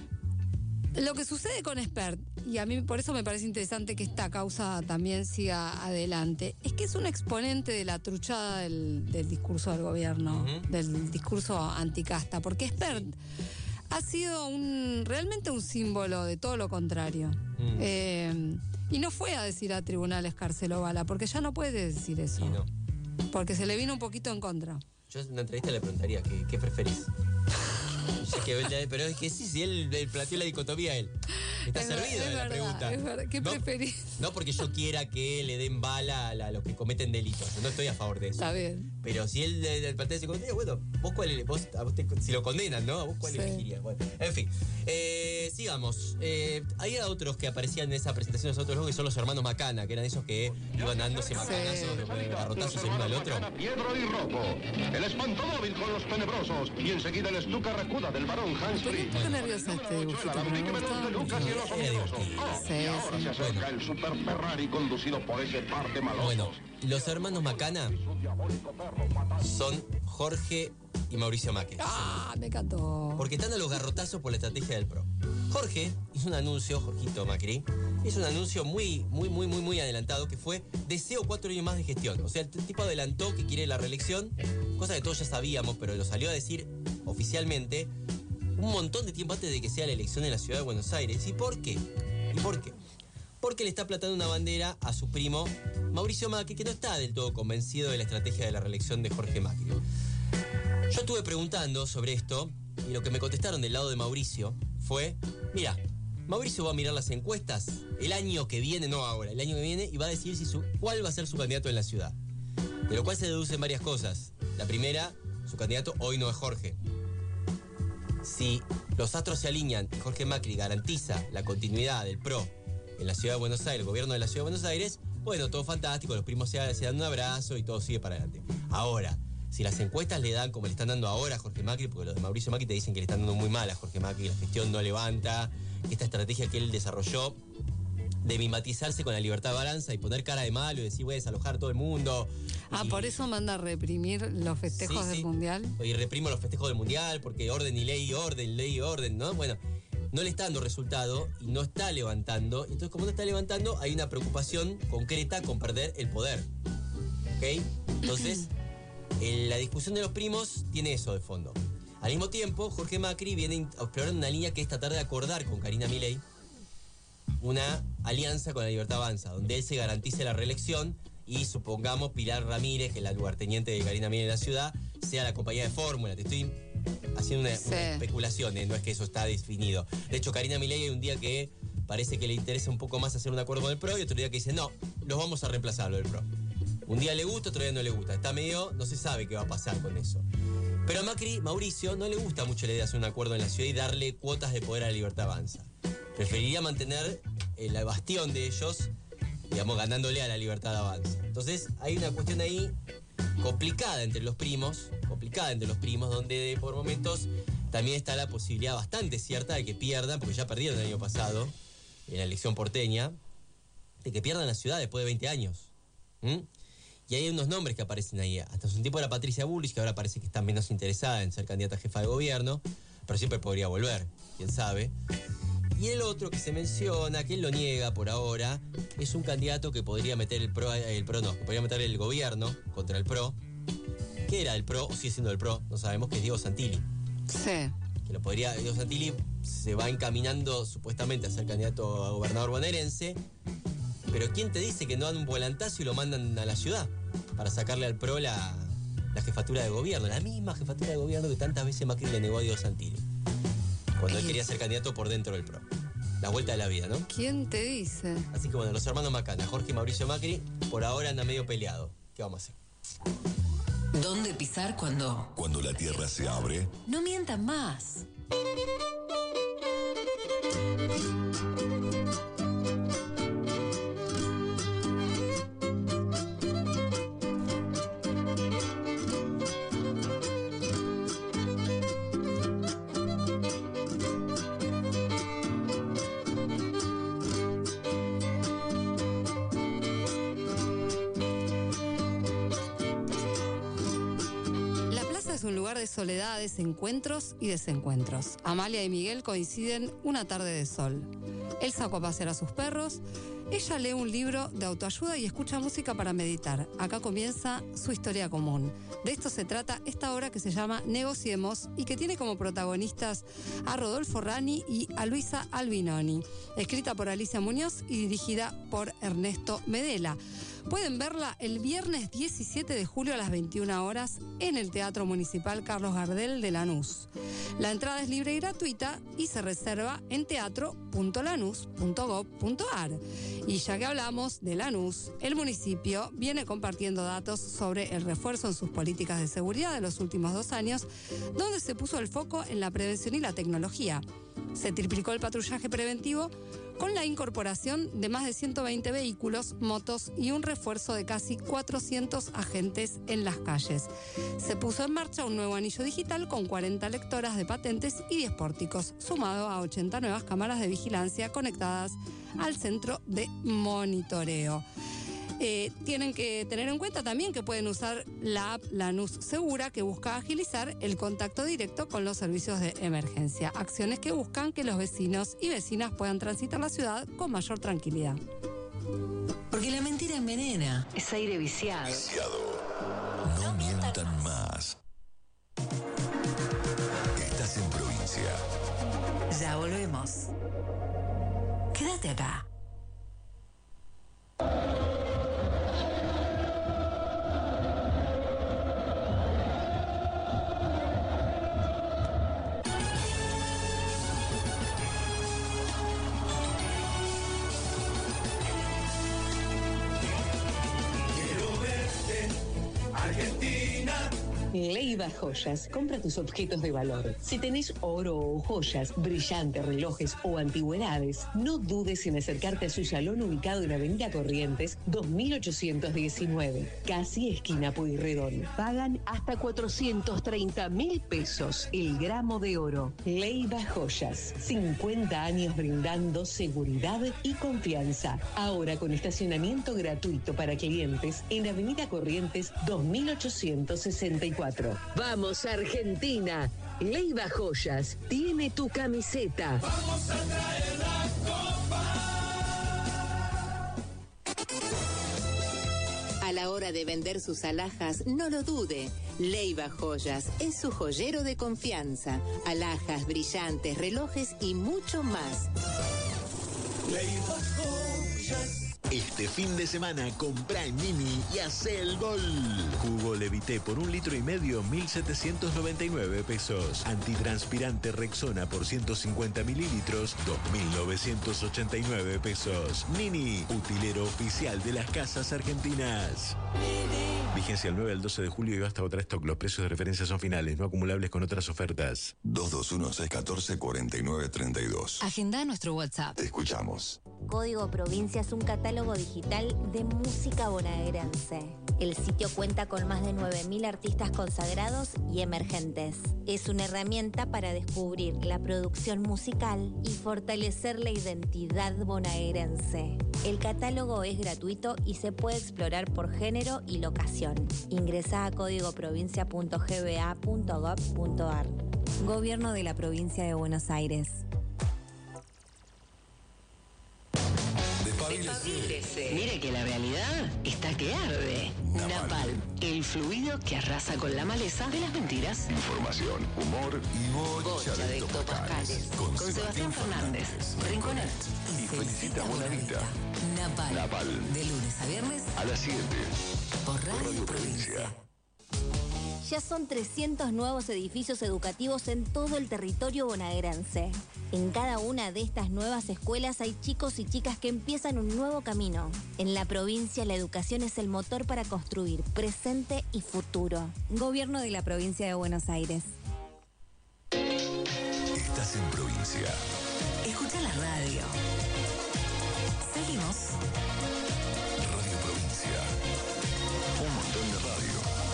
[SPEAKER 2] Lo que sucede con Spert, y a mí por eso me parece interesante que esta causa también siga adelante, es que es un exponente de la truchada del discurso del gobierno, del discurso anticasta, porque Spert ha sido realmente un símbolo de todo lo contrario. Y no fue a decir a tribunales cárcel bala, porque ya no puede decir eso.
[SPEAKER 15] No.
[SPEAKER 2] Porque se le vino un poquito en contra.
[SPEAKER 15] Yo en una entrevista le preguntaría, ¿qué preferís? Pero es que sí, él planteó la dicotomía a él. Está servido de la pregunta.
[SPEAKER 2] Es verdad. ¿Qué preferís?
[SPEAKER 15] No porque yo quiera que le den bala a los que cometen delitos. Yo no estoy a favor de eso.
[SPEAKER 2] Está bien.
[SPEAKER 15] Pero si él plantea ese contenido, bueno, si lo condenan, ¿no? ¿Vos cuál elegirías? Bueno, en fin. Sigamos. Hay otros que aparecían en esa presentación de nosotros, que son los hermanos Macana, que eran esos que iban dándose macanazos, garrotazos el uno al otro.
[SPEAKER 17] Piedro y Rojo. El espantomóvil con los tenebrosos. Y enseguida el estuca racuda del varón Hans Fried.
[SPEAKER 2] Estoy nerviosa este dibujito, pero me gusta.
[SPEAKER 17] Y ahora se acerca el Super Ferrari conducido por ese par de malosos.
[SPEAKER 15] Bueno, los hermanos Macana son Jorge y Mauricio Macri.
[SPEAKER 2] ¡Ah, me encantó!
[SPEAKER 15] Porque están a los garrotazos por la estrategia del PRO. Jorge hizo un anuncio, Jorgito Macri, hizo un anuncio muy adelantado que fue deseo 4 años más de gestión. O sea, el tipo adelantó que quiere la reelección, cosa que todos ya sabíamos, pero lo salió a decir oficialmente un montón de tiempo antes de que sea la elección en la ciudad de Buenos Aires. ¿Y por qué? Porque le está plantando una bandera a su primo Mauricio Macri, que no está del todo convencido de la estrategia de la reelección de Jorge Macri. Yo estuve preguntando sobre esto y lo que me contestaron del lado de Mauricio fue, mira, Mauricio va a mirar las encuestas el año que viene, no ahora, el año que viene, y va a decir cuál va a ser su candidato en la ciudad. De lo cual se deducen varias cosas. La primera, su candidato hoy no es Jorge. si los astros se alinean y Jorge Macri garantiza la continuidad del PRO en la Ciudad de Buenos Aires, el gobierno de la Ciudad de Buenos Aires, bueno, todo fantástico, los primos se dan un abrazo y todo sigue para adelante. Ahora, si las encuestas le dan como le están dando ahora a Jorge Macri, porque los de Mauricio Macri te dicen que le están dando muy mal a Jorge Macri, la gestión no levanta, esta estrategia que él desarrolló de mimetizarse con la libertad de balanza y poner cara de malo y decir voy a desalojar a todo el mundo.
[SPEAKER 2] Por eso manda a reprimir los festejos del Mundial.
[SPEAKER 15] Y reprimo los festejos del Mundial porque orden y ley y orden, ¿no? Bueno, no le está dando resultado y no está levantando. Entonces, como no está levantando, hay una preocupación concreta con perder el poder. ¿Ok? Entonces, la discusión de los primos tiene eso de fondo. Al mismo tiempo, Jorge Macri viene a explorar una línea que es tratar de acordar con Karina Milei una alianza con la Libertad Avanza, donde él se garantice la reelección y supongamos Pilar Ramírez, que es la lugarteniente de Karina Milei en la ciudad, sea la compañía de fórmula. Te estoy haciendo una especulación, no es que eso está definido. De hecho, Karina Milei hay un día que parece que le interesa un poco más hacer un acuerdo con el PRO y otro día que dice, no, los vamos a reemplazar, lo del PRO. Un día le gusta, otro día no le gusta. Está medio, no se sabe qué va a pasar con eso. Pero a Mauricio, no le gusta mucho la idea de hacer un acuerdo en la ciudad y darle cuotas de poder a la Libertad Avanza. Preferiría mantener el bastión de ellos, digamos, ganándole a la Libertad Avanza. Entonces, hay una cuestión ahí complicada entre los primos, donde por momentos también está la posibilidad bastante cierta de que pierdan, porque ya perdieron el año pasado, en la elección porteña, de que pierdan la ciudad después de 20 años. Y hay unos nombres que aparecen ahí. Hasta hace un tiempo era Patricia Bullrich, que ahora parece que está menos interesada en ser candidata a jefa de gobierno, pero siempre podría volver, quién sabe. Y el otro que se menciona, que él lo niega por ahora, es un candidato que podría meter que podría meter el gobierno contra el PRO, que era el PRO, o sigue siendo el PRO, no sabemos, que es Diego Santilli.
[SPEAKER 2] Sí.
[SPEAKER 15] Que lo podría, Diego Santilli se va encaminando supuestamente a ser candidato a gobernador bonaerense, pero ¿quién te dice que no dan un volantazo y lo mandan a la ciudad para sacarle al PRO la jefatura de gobierno? La misma jefatura de gobierno que tantas veces Macri le negó a Diego Santilli, cuando él quería ser candidato por dentro del PRO. La vuelta de la vida, ¿no?
[SPEAKER 2] ¿Quién te dice?
[SPEAKER 15] Así que bueno, los hermanos Macana, Jorge y Mauricio Macri, por ahora andan medio peleados. ¿Qué vamos a hacer?
[SPEAKER 6] ¿Dónde pisar cuando?
[SPEAKER 3] Cuando la tierra se abre.
[SPEAKER 6] No mientan más.
[SPEAKER 2] Es un lugar de soledades, encuentros y desencuentros. Amalia y Miguel coinciden una tarde de sol. Él sacó a pasear a sus perros, ella lee un libro de autoayuda y escucha música para meditar. Acá comienza su historia común. De esto se trata esta obra que se llama Negociemos y que tiene como protagonistas a Rodolfo Rani y a Luisa Albinoni. Escrita por Alicia Muñoz y dirigida por Ernesto Medela. Pueden verla el viernes 17 de julio a las 21 horas en el Teatro Municipal Carlos Gardel de Lanús. La entrada es libre y gratuita y se reserva en teatro.lanús.gov.ar. Y ya que hablamos de Lanús, el municipio viene compartiendo datos sobre el refuerzo en sus políticas de seguridad de los últimos 2 años, donde se puso el foco en la prevención y la tecnología. Se triplicó el patrullaje preventivo con la incorporación de más de 120 vehículos, motos y un refuerzo de casi 400 agentes en las calles. Se puso en marcha un nuevo anillo digital con 40 lectoras de patentes y 10 pórticos, sumado a 80 nuevas cámaras de vigilancia conectadas al centro de monitoreo. Tienen que tener en cuenta también que pueden usar la app Lanús Segura, que busca agilizar el contacto directo con los servicios de emergencia. Acciones que buscan que los vecinos y vecinas puedan transitar la ciudad con mayor tranquilidad.
[SPEAKER 6] Porque la mentira envenena. Es aire viciado.
[SPEAKER 3] No mientan más. Estás en provincia.
[SPEAKER 6] Ya volvemos. Quédate acá.
[SPEAKER 19] Leiva Joyas, compra tus objetos de valor. Si tenés oro o joyas, brillantes, relojes o antigüedades, no dudes en acercarte a su salón ubicado en Avenida Corrientes 2819, casi esquina Pueyrredón. Pagan hasta 430.000 pesos el gramo de oro. Leiva Joyas, 50 años brindando seguridad y confianza. Ahora con estacionamiento gratuito para clientes en Avenida Corrientes 2864. Vamos Argentina, Leiva Joyas tiene tu camiseta.
[SPEAKER 14] Vamos a traer la copa.
[SPEAKER 6] A la hora de vender sus alhajas, no lo dude. Leiva Joyas es su joyero de confianza. Alhajas, brillantes, relojes y mucho más.
[SPEAKER 14] Leiva Joyas.
[SPEAKER 20] Este fin de semana compra en Mini y hace el gol. Jugo Levité por 1,5 litros, 1.799 pesos. Antitranspirante Rexona por 150 mililitros, 2.989 pesos. Mini, utilero oficial de las casas argentinas. Vigencia el 9 al 12 de julio y hasta otra stock. Los precios de referencia son finales, no acumulables con otras ofertas.
[SPEAKER 3] 221-614-4932.
[SPEAKER 6] Agenda nuestro WhatsApp.
[SPEAKER 3] Te escuchamos.
[SPEAKER 7] Código Provincia es un catálogo digital de música bonaerense. El sitio cuenta con más de 9.000 artistas consagrados y emergentes. Es una herramienta para descubrir la producción musical y fortalecer la identidad bonaerense. El catálogo es gratuito y se puede explorar por género y locación. Ingresá a códigoprovincia.gba.gov.ar. Gobierno de la Provincia de Buenos Aires.
[SPEAKER 21] Despabilese. Mire que la realidad está que arde. Napalm, el fluido que arrasa con la maleza de las mentiras.
[SPEAKER 3] Información, humor y bocha de hectopascales. Con
[SPEAKER 21] Sebastián Fernández, Rinconet
[SPEAKER 3] y Felicita Bonavita. Napalm.
[SPEAKER 6] De lunes a viernes
[SPEAKER 3] A las 7.
[SPEAKER 6] por Radio
[SPEAKER 3] Provincia.
[SPEAKER 7] Ya son 300 nuevos edificios educativos en todo el territorio bonaerense. En cada una de estas nuevas escuelas hay chicos y chicas que empiezan un nuevo camino. En la provincia, la educación es el motor para construir presente y futuro. Gobierno de la Provincia de Buenos Aires.
[SPEAKER 3] Estás en provincia.
[SPEAKER 6] Escucha la radio. Seguimos.
[SPEAKER 3] Radio Provincia. Un montón de radio.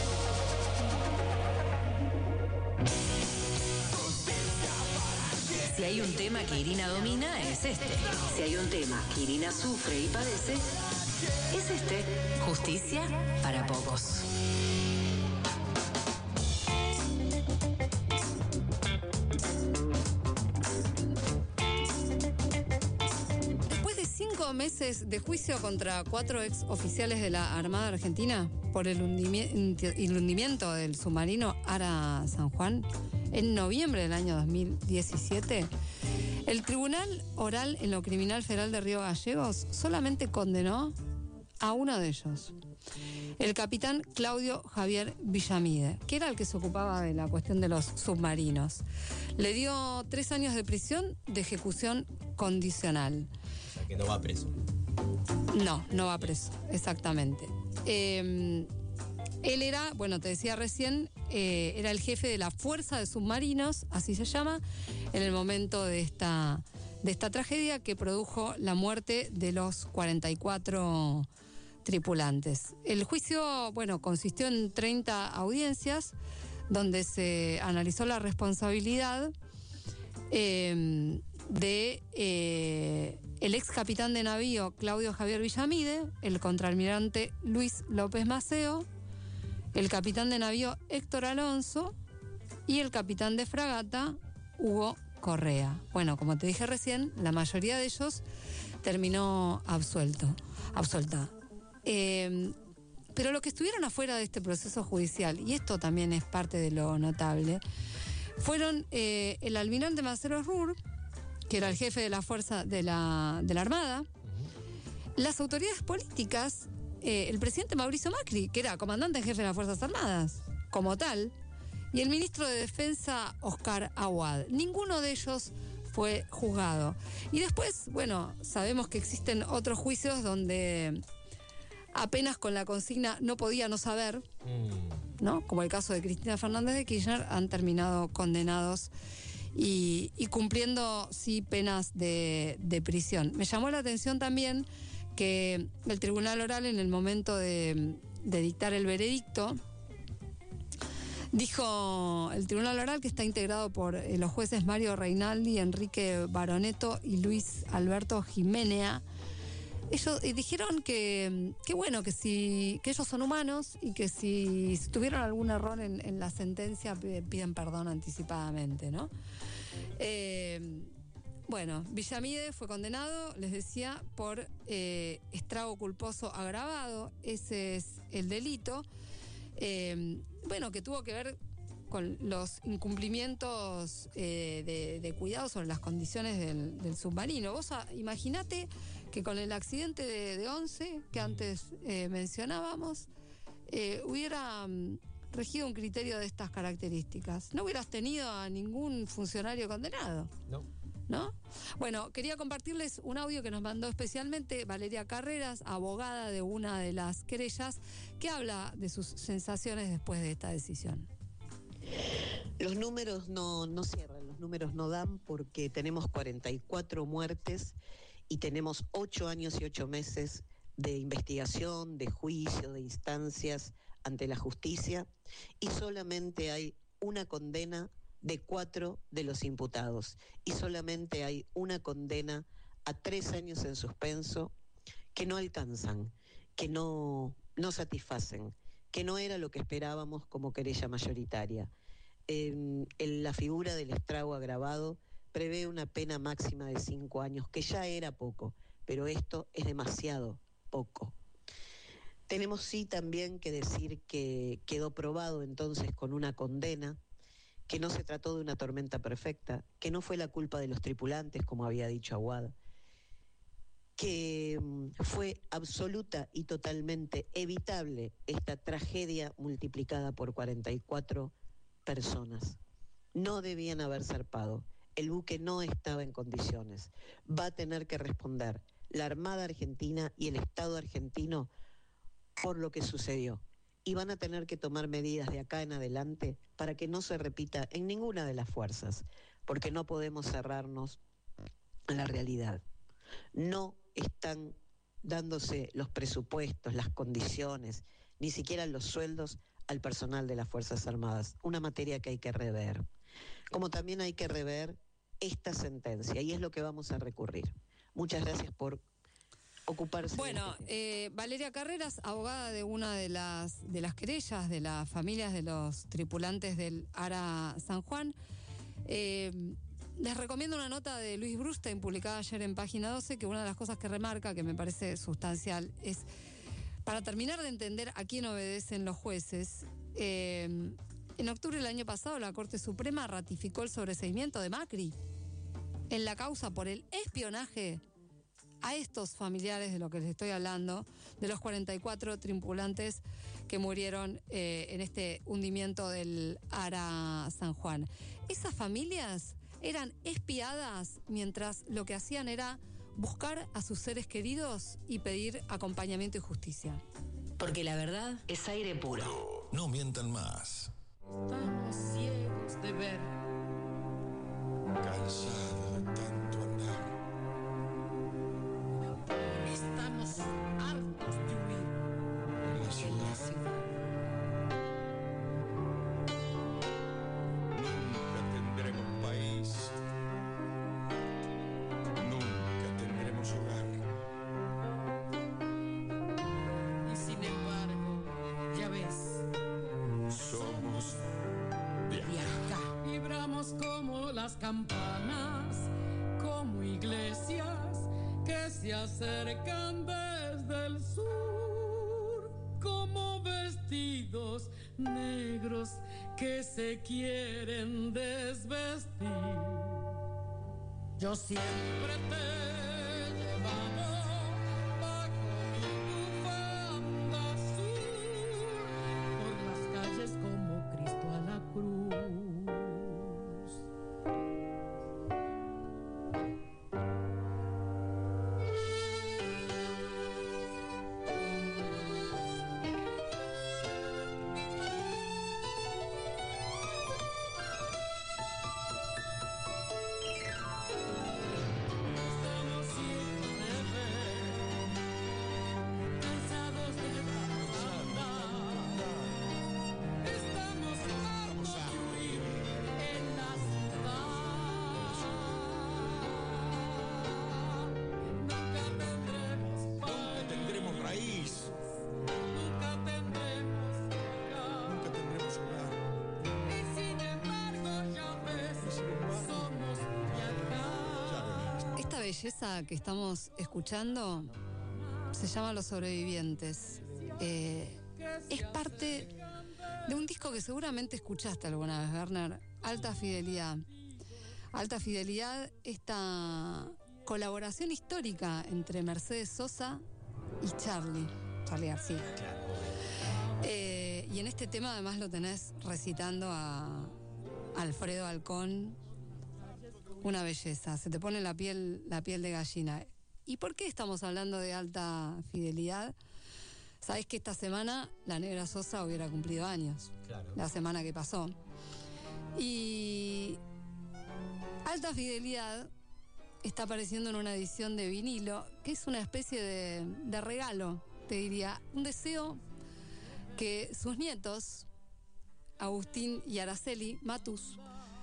[SPEAKER 6] Si hay un tema que Irina domina, es este. Si hay un tema que Irina sufre y padece, es este. Justicia para pocos.
[SPEAKER 2] Después de 5 meses de juicio contra 4 ex oficiales de la Armada Argentina por el hundimiento del submarino Ara San Juan, en noviembre del año 2017, el Tribunal Oral en lo Criminal Federal de Río Gallegos solamente condenó a uno de ellos, el capitán Claudio Javier Villamide, que era el que se ocupaba de la cuestión de los submarinos. Le dio 3 años de prisión de ejecución condicional.
[SPEAKER 15] O sea, que no va preso.
[SPEAKER 2] No va preso, exactamente. Él era, bueno, te decía recién, era el jefe de la Fuerza de Submarinos, así se llama, en el momento de esta tragedia que produjo la muerte de los 44 tripulantes. El juicio, bueno, consistió en 30 audiencias donde se analizó la responsabilidad de el ex capitán de navío Claudio Javier Villamide, el contraalmirante Luis López Maceo, el capitán de navío Héctor Alonso y el capitán de fragata Hugo Correa. Bueno, como te dije recién, la mayoría de ellos terminó absuelta. Pero los que estuvieron afuera de este proceso judicial, y esto también es parte de lo notable, fueron el almirante Marcelo Rur, que era el jefe de la fuerza de la Armada, las autoridades políticas, el presidente Mauricio Macri, que era comandante en jefe de las Fuerzas Armadas, como tal, y el ministro de Defensa, Oscar Aguad. Ninguno de ellos fue juzgado. Y después, bueno, sabemos que existen otros juicios donde apenas con la consigna no podía no saber, ¿no? Como el caso de Cristina Fernández de Kirchner, han terminado condenados y cumpliendo, sí, penas de prisión. Me llamó la atención también que el Tribunal Oral, en el momento de dictar el veredicto, dijo el Tribunal Oral, que está integrado por los jueces Mario Reinaldi, Enrique Baroneto y Luis Alberto Jiménez. Ellos dijeron que bueno, que ellos son humanos y que si tuvieron algún error en la sentencia piden perdón anticipadamente, ¿no? Bueno, Villamide fue condenado, les decía, por estrago culposo agravado. Ese es el delito. Bueno, que tuvo que ver con los incumplimientos de cuidado sobre las condiciones del submarino. Vos imaginate que con el accidente de Once, que antes mencionábamos, hubiera regido un criterio de estas características. No hubieras tenido a ningún funcionario condenado. ¿No? Bueno, quería compartirles un audio que nos mandó especialmente Valeria Carreras, abogada de una de las querellas, que habla de sus sensaciones después de esta decisión.
[SPEAKER 1] Los números no cierran, los números no dan, porque tenemos 44 muertes y tenemos 8 años y 8 meses de investigación, de juicio, de instancias ante la justicia, y solamente hay una condena de 4 de los imputados, y solamente hay una condena a 3 años en suspenso que no alcanzan, que no satisfacen, que no era lo que esperábamos como querella mayoritaria. La figura del estrago agravado prevé una pena máxima de 5 años, que ya era poco, pero esto es demasiado poco. Tenemos sí también que decir que quedó probado entonces con una condena que no se trató de una tormenta perfecta, que no fue la culpa de los tripulantes, como había dicho Aguad, que fue absoluta y totalmente evitable esta tragedia multiplicada por 44 personas. No debían haber zarpado. El buque no estaba en condiciones. Va a tener que responder la Armada Argentina y el Estado argentino por lo que sucedió. Y van a tener que tomar medidas de acá en adelante para que no se repita en ninguna de las fuerzas, porque no podemos cerrarnos a la realidad. No están dándose los presupuestos, las condiciones, ni siquiera los sueldos al personal de las Fuerzas Armadas, una materia que hay que rever. Como también hay que rever esta sentencia, y es lo que vamos a recurrir. Muchas gracias por ocuparse.
[SPEAKER 2] Bueno, Valeria Carreras, abogada de una de las querellas de las familias de los tripulantes del ARA San Juan. Les recomiendo una nota de Luis Brustein publicada ayer en Página 12, que una de las cosas que remarca, que me parece sustancial, es para terminar de entender a quién obedecen los jueces. En octubre del año pasado, la Corte Suprema ratificó el sobreseimiento de Macri en la causa por el espionaje a estos familiares de lo que les estoy hablando, de los 44 tripulantes que murieron en este hundimiento del ARA San Juan. Esas familias eran espiadas mientras lo que hacían era buscar a sus seres queridos y pedir acompañamiento y justicia.
[SPEAKER 21] Porque la verdad es aire puro.
[SPEAKER 3] No mientan más.
[SPEAKER 22] Estamos ciegos de ver.
[SPEAKER 3] Cansado de tanto andar.
[SPEAKER 22] Estamos hartos de huir
[SPEAKER 3] En la ciudad. Nunca tendremos país. Nunca tendremos hogar.
[SPEAKER 22] Y sin embargo, ya ves,
[SPEAKER 3] Somos de
[SPEAKER 22] acá. Vibramos como las campanas, como iglesias que se acercan desde el sur, como vestidos negros que se quieren desvestir. Yo siempre te he llevado bajo mi bufanda azul, por las calles como Cristo a la cruz.
[SPEAKER 2] belleza que estamos escuchando se llama Los Sobrevivientes. Es parte de un disco que seguramente escuchaste alguna vez, Werner, Alta Fidelidad. Alta Fidelidad, esta colaboración histórica entre Mercedes Sosa y Charly García. Y en este tema además lo tenés recitando a Alfredo Alcón, una belleza, se te pone la piel de gallina. ¿Y por qué estamos hablando de Alta Fidelidad? Sabés que esta semana la Negra Sosa hubiera cumplido años, claro, la semana que pasó. Y Alta Fidelidad está apareciendo en una edición de vinilo, que es una especie de regalo, te diría, un deseo que sus nietos, Agustín y Araceli Matus,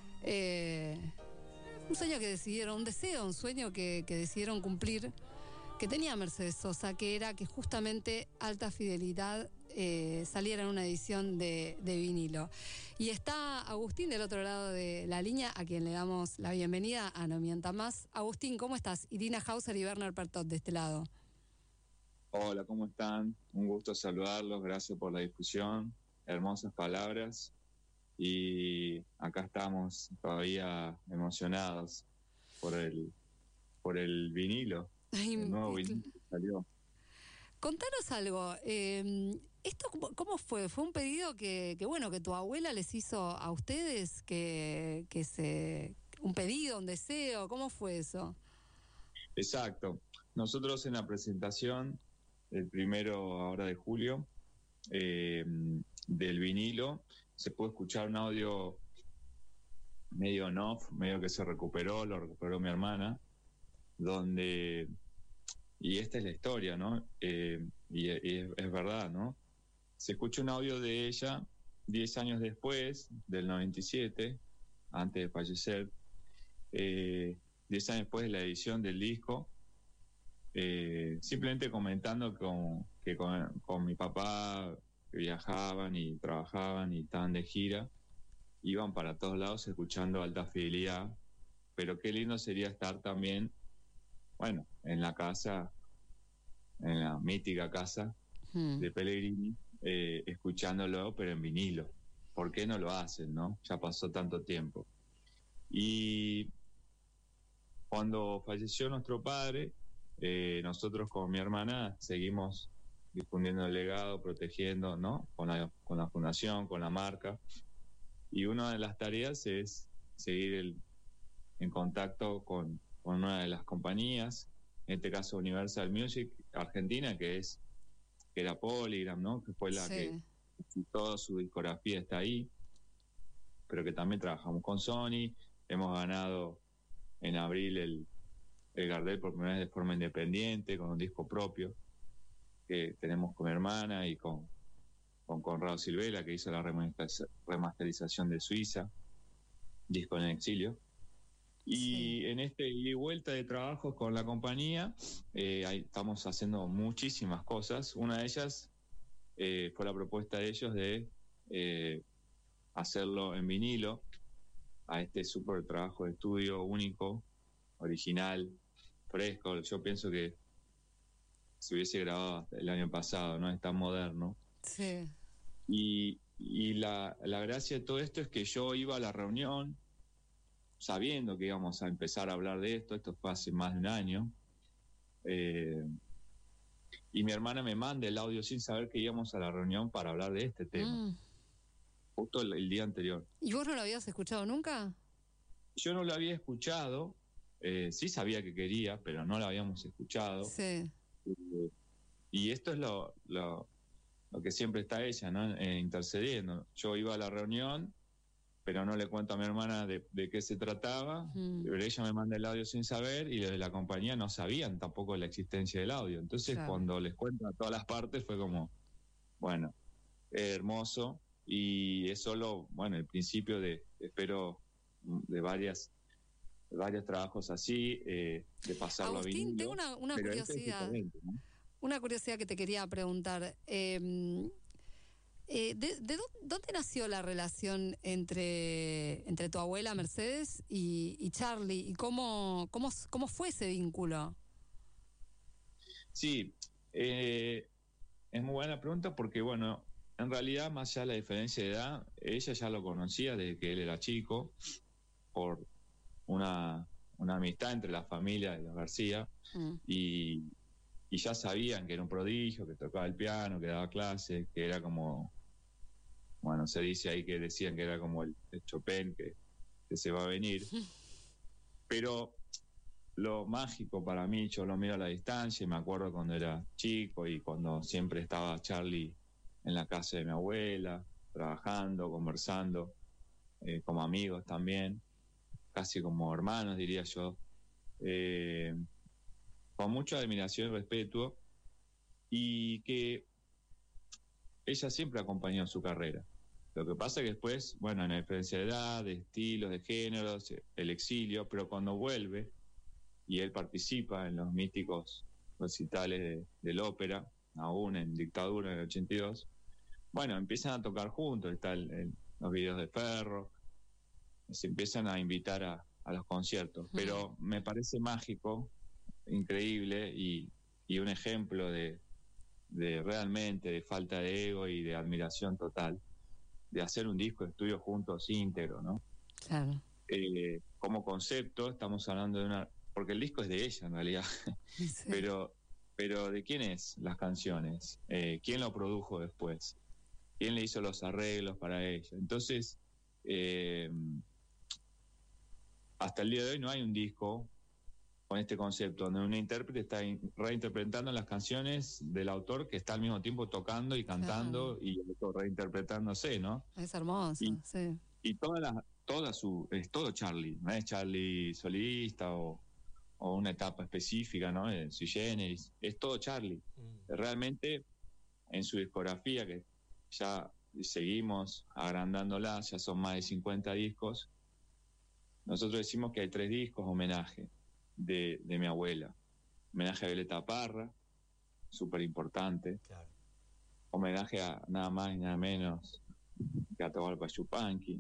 [SPEAKER 2] un sueño que decidieron, un deseo, un sueño que decidieron cumplir, que tenía Mercedes Sosa, que era que justamente Alta Fidelidad saliera en una edición de vinilo. Y está Agustín del otro lado de la línea, a quien le damos la bienvenida a No Mienta Más. Agustín, ¿cómo estás? Irina Hauser y Werner Pertot de este lado.
[SPEAKER 4] Hola, ¿cómo están? Un gusto saludarlos, gracias por la discusión, hermosas palabras, y acá estamos todavía emocionados por el vinilo, el nuevo vinilo que salió.
[SPEAKER 2] Contanos algo, ¿esto cómo fue? ¿Fue un pedido que tu abuela les hizo a ustedes? ¿Un pedido, un deseo? ¿Cómo fue eso?
[SPEAKER 4] Exacto. Nosotros en la presentación, el 1 ahora de julio, del vinilo, se puede escuchar un audio medio en off, medio que lo recuperó mi hermana, donde... Y esta es la historia, ¿no? Y es verdad, ¿no? Se escucha un audio de ella 10 años después, del 97, antes de fallecer, 10 años después de la edición del disco, simplemente comentando que con mi papá, que viajaban y trabajaban y estaban de gira, iban para todos lados escuchando Alta Fidelidad, pero qué lindo sería estar también, bueno, en la casa, en la mítica casa de Pellegrini, escuchándolo, pero en vinilo. ¿Por qué no lo hacen, no? Ya pasó tanto tiempo. Y cuando falleció nuestro padre, nosotros con mi hermana seguimos difundiendo el legado, protegiendo, ¿no? Con la fundación, con la marca. Y una de las tareas es seguir en contacto con una de las compañías, en este caso Universal Music Argentina, que era Polygram, ¿no? Que fue la que toda su discografía está ahí, pero que también trabajamos con Sony. Hemos ganado en abril el Gardel por primera vez de forma independiente, con un disco propio que tenemos con mi hermana y con Conrado Silvela, que hizo la remasterización de Suiza, disco en el exilio. Y en este ida y vuelta de trabajos con la compañía, estamos haciendo muchísimas cosas. Una de ellas fue la propuesta de ellos de hacerlo en vinilo, a este súper trabajo de estudio único, original, fresco. Yo pienso que se hubiese grabado el año pasado, ¿no? Es tan moderno.
[SPEAKER 2] Sí.
[SPEAKER 4] Y la gracia de todo esto es que yo iba a la reunión sabiendo que íbamos a empezar a hablar de esto fue hace más de un año, y mi hermana me manda el audio sin saber que íbamos a la reunión para hablar de este tema, justo el día anterior.
[SPEAKER 2] ¿Y vos no lo habías escuchado nunca?
[SPEAKER 4] Yo no lo había escuchado, sí sabía que quería, pero no lo habíamos escuchado.
[SPEAKER 2] Sí.
[SPEAKER 4] Y esto es lo que siempre está ella, ¿no? Intercediendo. Yo iba a la reunión, pero no le cuento a mi hermana de qué se trataba, pero ella me manda el audio sin saber, y los de la compañía no sabían tampoco la existencia del audio. Entonces, cuando les cuento a todas las partes, fue como, bueno, hermoso, y es solo, bueno, el principio espero, de varios trabajos así, de pasarlo
[SPEAKER 2] Agustín,
[SPEAKER 4] a vinilo.
[SPEAKER 2] tengo una curiosidad, ¿no? Una curiosidad que te quería preguntar. ¿Dónde nació la relación entre tu abuela Mercedes y Charly? ¿Y cómo fue ese vínculo?
[SPEAKER 4] Sí, es muy buena pregunta porque, bueno, en realidad, más allá de la diferencia de edad, ella ya lo conocía desde que él era chico, por una amistad entre la familia de los García, y ya sabían que era un prodigio, que tocaba el piano, que daba clases, que era como, bueno, se dice ahí que decían que era como el Chopin que se va a venir, pero lo mágico para mí, yo lo miro a la distancia y me acuerdo cuando era chico y cuando siempre estaba Charly en la casa de mi abuela, trabajando, conversando, como amigos también, casi como hermanos diría yo, con mucha admiración y respeto, y que ella siempre acompañó su carrera. Lo que pasa es que después, bueno, en la diferencia de edad, de estilos, de géneros, el exilio, pero cuando vuelve y él participa en los míticos recitales de la ópera, aún en dictadura en el 82, bueno, empiezan a tocar juntos, están los videos de Ferro, se empiezan a invitar a los conciertos, pero me parece mágico, increíble y un ejemplo de realmente de falta de ego y de admiración total, de hacer un disco de estudio juntos íntegro, ¿no?
[SPEAKER 2] Claro.
[SPEAKER 4] Como concepto estamos hablando de porque el disco es de ella en realidad, sí. pero ¿de quién es las canciones? ¿Quién lo produjo después? ¿Quién le hizo los arreglos para ella? Entonces, hasta el día de hoy no hay un disco con este concepto, donde un intérprete está reinterpretando las canciones del autor que está al mismo tiempo tocando y cantando, y el otro reinterpretándose, ¿no?
[SPEAKER 2] Es hermoso, sí.
[SPEAKER 4] Y es todo Charly, no es Charly solista o una etapa específica, ¿no? Sui generis, es todo Charly. Realmente en su discografía, que ya seguimos agrandándola, ya son más de 50 discos, nosotros decimos que hay 3 discos homenaje de mi abuela. Homenaje a Violeta Parra, súper importante. Claro. Homenaje a nada más y nada menos que a Atahualpa Yupanqui.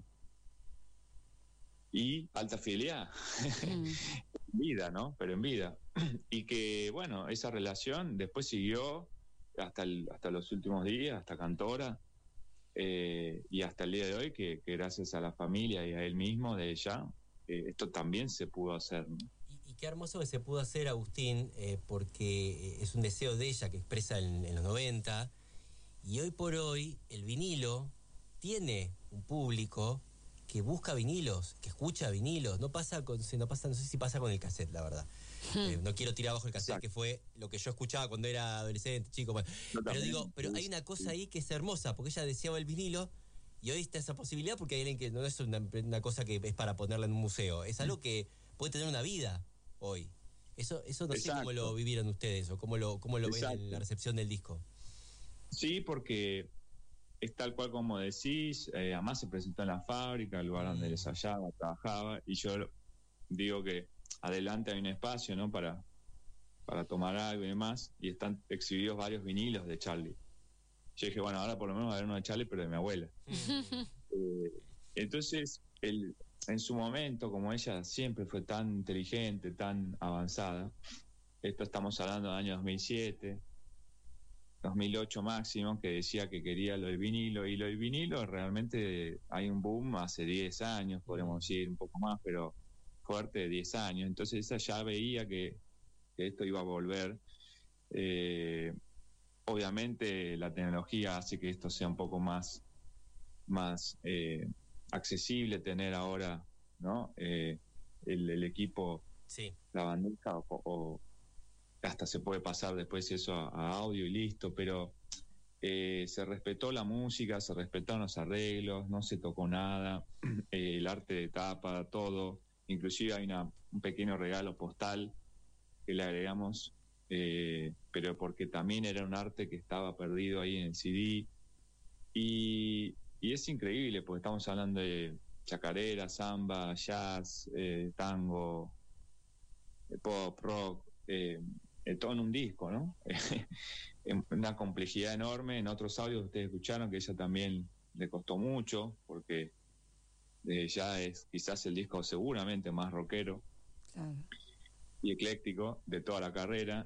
[SPEAKER 4] Y Alta Fidelidad. En vida, ¿no? Pero en vida. Y que, bueno, esa relación después siguió hasta los últimos días, hasta Cantora, y hasta el día de hoy, que gracias a la familia y a él mismo de ella, esto también se pudo hacer, ¿no?
[SPEAKER 15] Y qué hermoso que se pudo hacer, Agustín, porque es un deseo de ella que expresa en los 90, y hoy por hoy el vinilo tiene un público que busca vinilos, que escucha vinilos. No sé si pasa con el cassette, la verdad. No quiero tirar abajo el cassette, que fue lo que yo escuchaba cuando era adolescente, chico. Bueno, pero hay una cosa ahí que es hermosa, porque ella deseaba el vinilo, y hoy está esa posibilidad porque hay alguien que no es una cosa que es para ponerla en un museo, es algo que puede tener una vida hoy. Eso no sé cómo lo vivieron ustedes o cómo lo ven en la recepción del disco.
[SPEAKER 4] Sí, porque es tal cual como decís, además se presentó en la fábrica, el lugar donde ensayaba, trabajaba, y yo digo que adelante hay un espacio, ¿no? para tomar algo y demás, y están exhibidos varios vinilos de Charly. Yo dije, bueno, ahora por lo menos va a haber uno de Charly, pero de mi abuela. Entonces, en su momento, como ella siempre fue tan inteligente, tan avanzada, esto estamos hablando del año 2007, 2008 máximo, que decía que quería lo del vinilo, y lo del vinilo realmente hay un boom hace 10 años, podríamos decir un poco más, pero fuerte de 10 años. Entonces ella ya veía que esto iba a volver. Obviamente la tecnología hace que esto sea un poco más accesible, tener ahora, ¿no? El equipo, sí, la bandeja, o hasta se puede pasar después eso a audio y listo, pero se respetó la música, se respetaron los arreglos, no se tocó nada, el arte de tapa, todo, inclusive hay un pequeño regalo postal que le agregamos, pero porque también era un arte que estaba perdido ahí en el CD, y es increíble porque estamos hablando de chacarera, samba, jazz, tango, pop, rock, todo en un disco, ¿no? Una complejidad enorme. En otros audios que ustedes escucharon, que ella también le costó mucho, porque ya es quizás el disco seguramente más rockero y ecléctico de toda la carrera,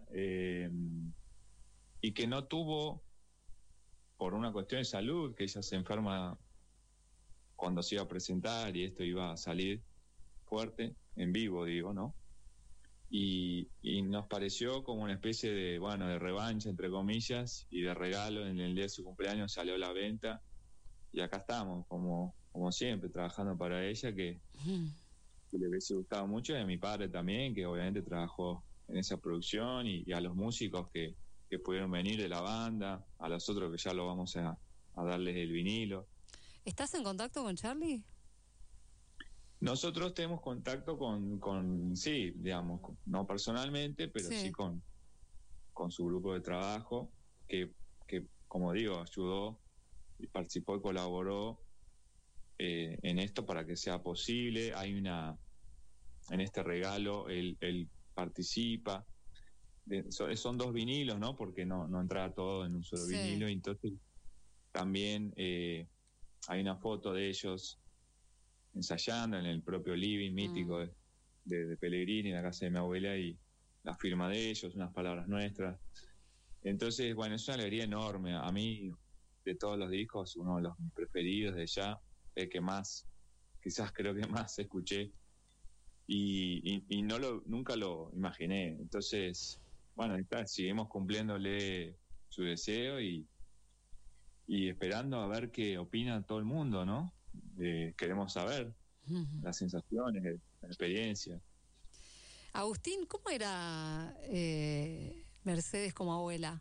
[SPEAKER 4] y que no tuvo, por una cuestión de salud, que ella se enferma cuando se iba a presentar y esto iba a salir fuerte, en vivo digo, ¿no? Y nos pareció como una especie de, bueno, de revancha, entre comillas, y de regalo. En el día de su cumpleaños salió a la venta, y acá estamos, como siempre, trabajando para ella, que le hubiese gustado mucho, y a mi padre también, que obviamente trabajó en esa producción, y a los músicos que pudieron venir de la banda, a los otros que ya lo vamos a darles el vinilo.
[SPEAKER 2] ¿Estás en contacto con Charly?
[SPEAKER 4] Nosotros tenemos contacto con sí, digamos, no personalmente, pero sí con su grupo de trabajo, que como digo, ayudó y participó y colaboró en esto para que sea posible. Hay en este regalo, él participa. Son 2 vinilos, ¿no? Porque no entraba todo en un solo vinilo, y entonces también hay una foto de ellos ensayando en el propio living mítico de Pellegrini, en la casa de mi abuela, y la firma de ellos, unas palabras nuestras. Entonces, bueno, es una alegría enorme. A mí, de todos los discos, uno de los mis preferidos de ella, el que más, quizás creo que más escuché, y nunca lo imaginé. Entonces, bueno, seguimos cumpliéndole su deseo y esperando a ver qué opina todo el mundo, ¿no? Queremos saber las sensaciones, la experiencia.
[SPEAKER 2] Agustín, ¿cómo era Mercedes como abuela?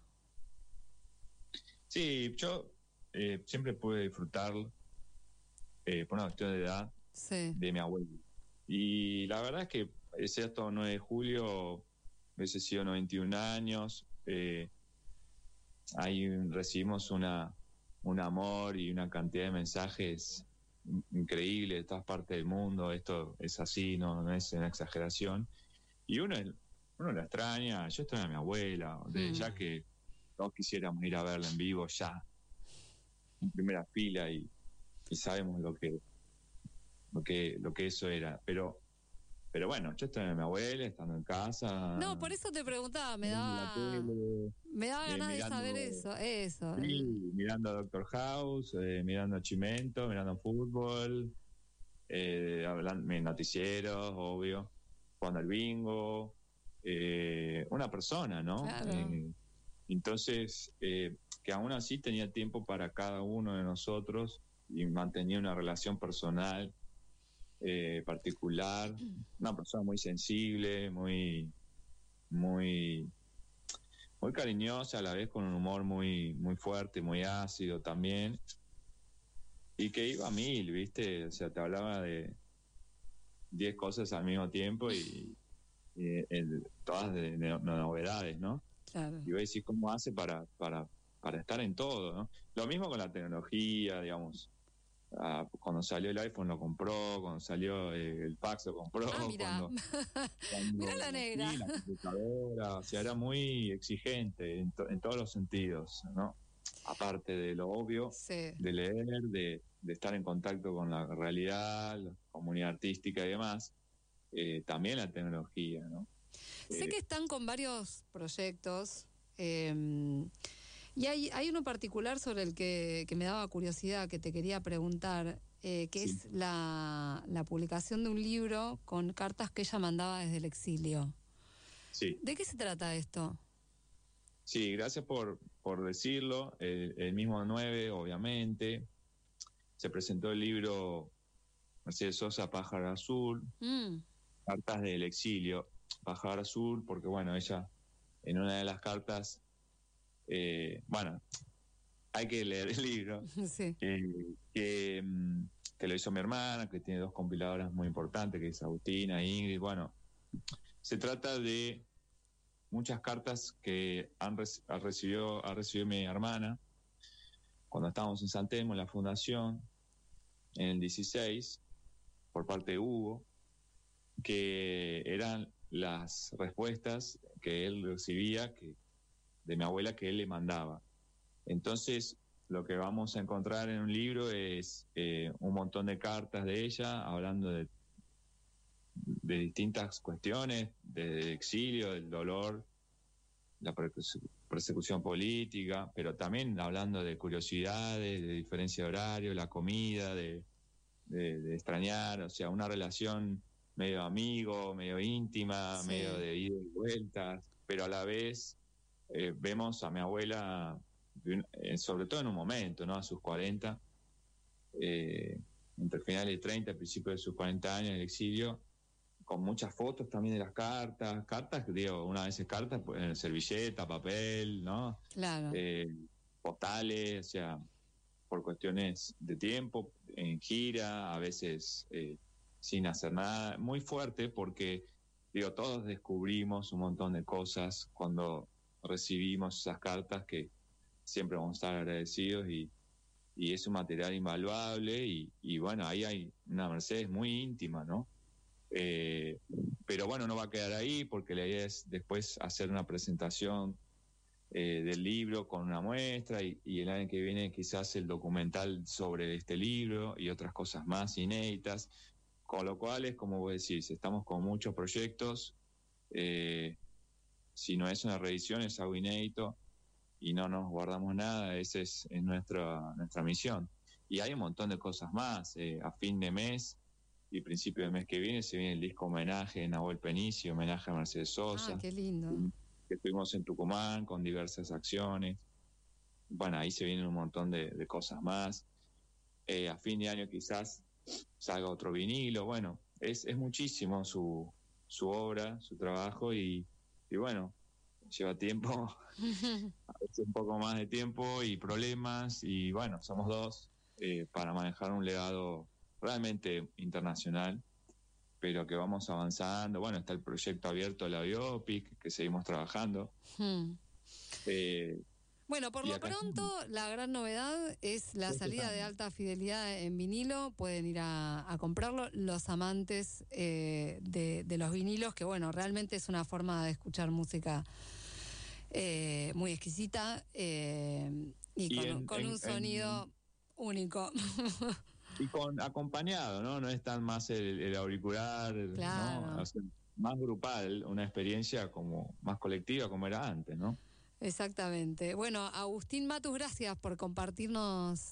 [SPEAKER 4] Sí, yo siempre pude disfrutar, por una cuestión de edad, de mi abuelo. Y la verdad es que, excepto 9 de julio, hubiese sido 91 años, ahí recibimos un amor y una cantidad de mensajes increíbles de todas partes del mundo. Esto es así, no es una exageración. Y uno la extraña. Yo extraño a mi abuela, ya que todos quisiéramos ir a verla en vivo ya, en primera fila, y sabemos lo que eso era. Pero bueno, yo extraño a mi abuela estando en casa.
[SPEAKER 2] No, por eso te preguntaba, me daba ganas de saber eso.
[SPEAKER 4] Sí, mirando a Doctor House, mirando a Chimento, mirando fútbol, hablando en noticieros, obvio, jugando al bingo, una persona, ¿no?
[SPEAKER 2] Claro.
[SPEAKER 4] Entonces, que aún así tenía tiempo para cada uno de nosotros y mantenía una relación personal particular, una persona muy sensible, muy cariñosa, a la vez con un humor muy fuerte, muy ácido también, y que iba a 1000, ¿viste? O sea, te hablaba de 10 cosas al mismo tiempo y todas de novedades, ¿no?
[SPEAKER 2] Claro.
[SPEAKER 4] Y voy a decir, ¿cómo hace para estar en todo, ¿no? Lo mismo con la tecnología, digamos. Cuando salió el iPhone lo compró, cuando salió el fax lo compró.
[SPEAKER 2] Mira, mira la negra.
[SPEAKER 4] Sí, la computadora, o sea, era muy exigente en todos los sentidos, ¿no? Aparte de lo obvio, de leer, de estar en contacto con la realidad, la comunidad artística y demás, también la tecnología, ¿no?
[SPEAKER 2] Sé que están con varios proyectos, y hay uno particular sobre el que me daba curiosidad, que te quería preguntar, que es la publicación de un libro con cartas que ella mandaba desde el exilio.
[SPEAKER 4] Sí.
[SPEAKER 2] ¿De qué se trata esto?
[SPEAKER 4] Sí, gracias por decirlo. El mismo 9, obviamente, se presentó el libro Mercedes Sosa, Pájaro Azul, Cartas del Exilio. Pájaro Azul, porque bueno, ella en una de las cartas, bueno, hay que leer el libro, que lo hizo mi hermana, que tiene 2 compiladoras muy importantes, que es Agustina e Ingrid. Bueno, se trata de muchas cartas que ha recibido mi hermana cuando estábamos en San Telmo, en la fundación, en el 16, por parte de Hugo, que eran las respuestas que él recibía de mi abuela que él le mandaba. Entonces, lo que vamos a encontrar en un libro es un montón de cartas de ella hablando de distintas cuestiones, del exilio, del dolor, la persecución política, pero también hablando de curiosidades, de diferencia de horario, la comida, de extrañar, o sea, una relación medio amigo, medio íntima, sí, medio de ida y vueltas, pero a la vez vemos a mi abuela, sobre todo en un momento, ¿no? A sus 40, entre finales de 30 y principios de sus 40 años en el exilio, con muchas fotos también de las cartas, digo, una vez cartas, pues, servilleta, papel, ¿no?
[SPEAKER 2] Claro.
[SPEAKER 4] Postales, o sea, por cuestiones de tiempo, en gira, a veces sin hacer nada, muy fuerte porque, digo, todos descubrimos un montón de cosas cuando recibimos esas cartas que siempre vamos a estar agradecidos y es un material invaluable y bueno, ahí hay una Mercedes muy íntima, ¿no? Pero bueno, no va a quedar ahí porque la idea es después hacer una presentación del libro con una muestra y el año que viene quizás el documental sobre este libro y otras cosas más inéditas, con lo cual es como vos decís, estamos con muchos proyectos, si no es una reedición es algo inédito y no nos guardamos nada, esa es nuestra misión. Y hay un montón de cosas más, a fin de mes y principio del mes que viene se viene el disco homenaje a Nahuel Penici, homenaje a Mercedes Sosa.
[SPEAKER 2] Ah, qué lindo.
[SPEAKER 4] Que estuvimos en Tucumán con diversas acciones. Bueno, ahí se vienen un montón de cosas más. A fin de año quizás salga otro vinilo. Bueno, es muchísimo su obra, su trabajo y bueno, lleva tiempo, a veces un poco más de tiempo y problemas y bueno, somos dos para manejar un legado realmente internacional, pero que vamos avanzando. Bueno, está el proyecto abierto de la biopic, que seguimos trabajando.
[SPEAKER 2] Bueno, por lo pronto, la gran novedad es la salida de Alta Fidelidad en vinilo. Pueden ir a comprarlo. Los amantes de los vinilos, que bueno, realmente es una forma de escuchar música muy exquisita y con un sonido único.
[SPEAKER 4] Y acompañado, ¿no? No es tan más el auricular,
[SPEAKER 2] claro,
[SPEAKER 4] ¿no? O sea, más grupal, una experiencia como más colectiva como era antes, ¿no?
[SPEAKER 2] Exactamente. Bueno, Agustín Matus, gracias por compartirnos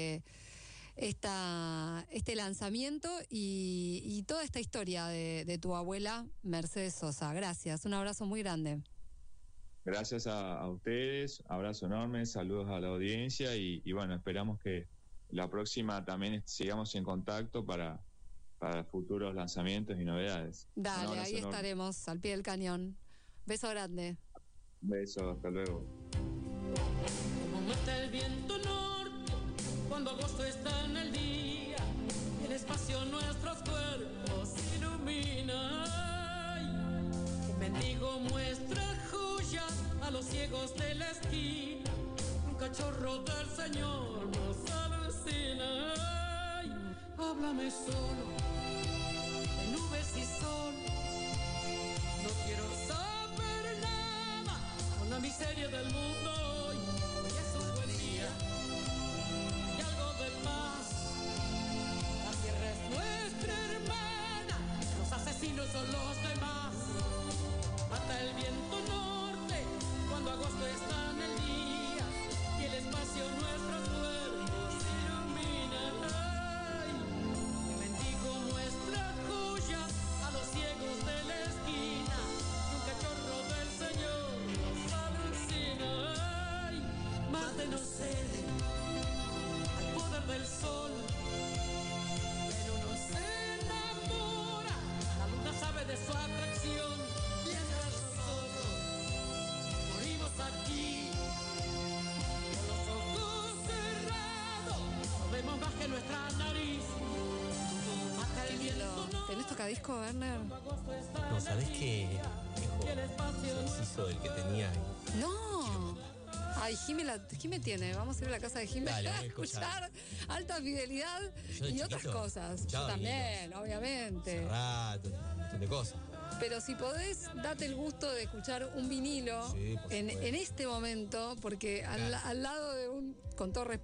[SPEAKER 2] este lanzamiento y toda esta historia de tu abuela Mercedes Sosa. Gracias, un abrazo muy grande.
[SPEAKER 4] Gracias a ustedes, abrazo enorme, saludos a la audiencia y bueno, esperamos que la próxima también sigamos en contacto para futuros lanzamientos y novedades.
[SPEAKER 2] Dale, ahí estaremos, al pie del cañón. Beso grande.
[SPEAKER 4] Beso, hasta luego.
[SPEAKER 22] Como mata el viento norte, cuando agosto está en el día, el espacio nuestros cuerpos ilumina. Un mendigo muestra joyas a los ciegos de la esquina, un cachorro del Señor nos alucina. Háblame solo, de nubes y sol, no quiero saber nada con la miseria del mundo. Hoy es un buen día y algo de paz. La tierra es nuestra hermana, los asesinos son los demás. Mata el viento norte cuando agosto está en el día y el espacio nuestros cuerpos ilumina. El mendigo muestra joyas a los ciegos de la esquina y un cachorro del Señor nos alucina. Mátenos sed al poder del sol, pero nos enamora. La luna sabe de su atracción, mientras nosotros morimos aquí con los ojos cerrados. No vemos más que nuestra nariz. Mata el viento.
[SPEAKER 2] ¿Tenés tocadisco, Werner?
[SPEAKER 15] No, ¿sabés qué? Se hizo del que tenía.
[SPEAKER 2] No. Ay, Jime tiene. Vamos a ir a la casa de Jime a escuchar Alta Fidelidad y otras cosas. Yo también, obviamente.
[SPEAKER 15] Hace rato, un montón de cosas.
[SPEAKER 2] Pero si podés, date el gusto de escuchar un vinilo en este momento, porque al lado de con todo respeto,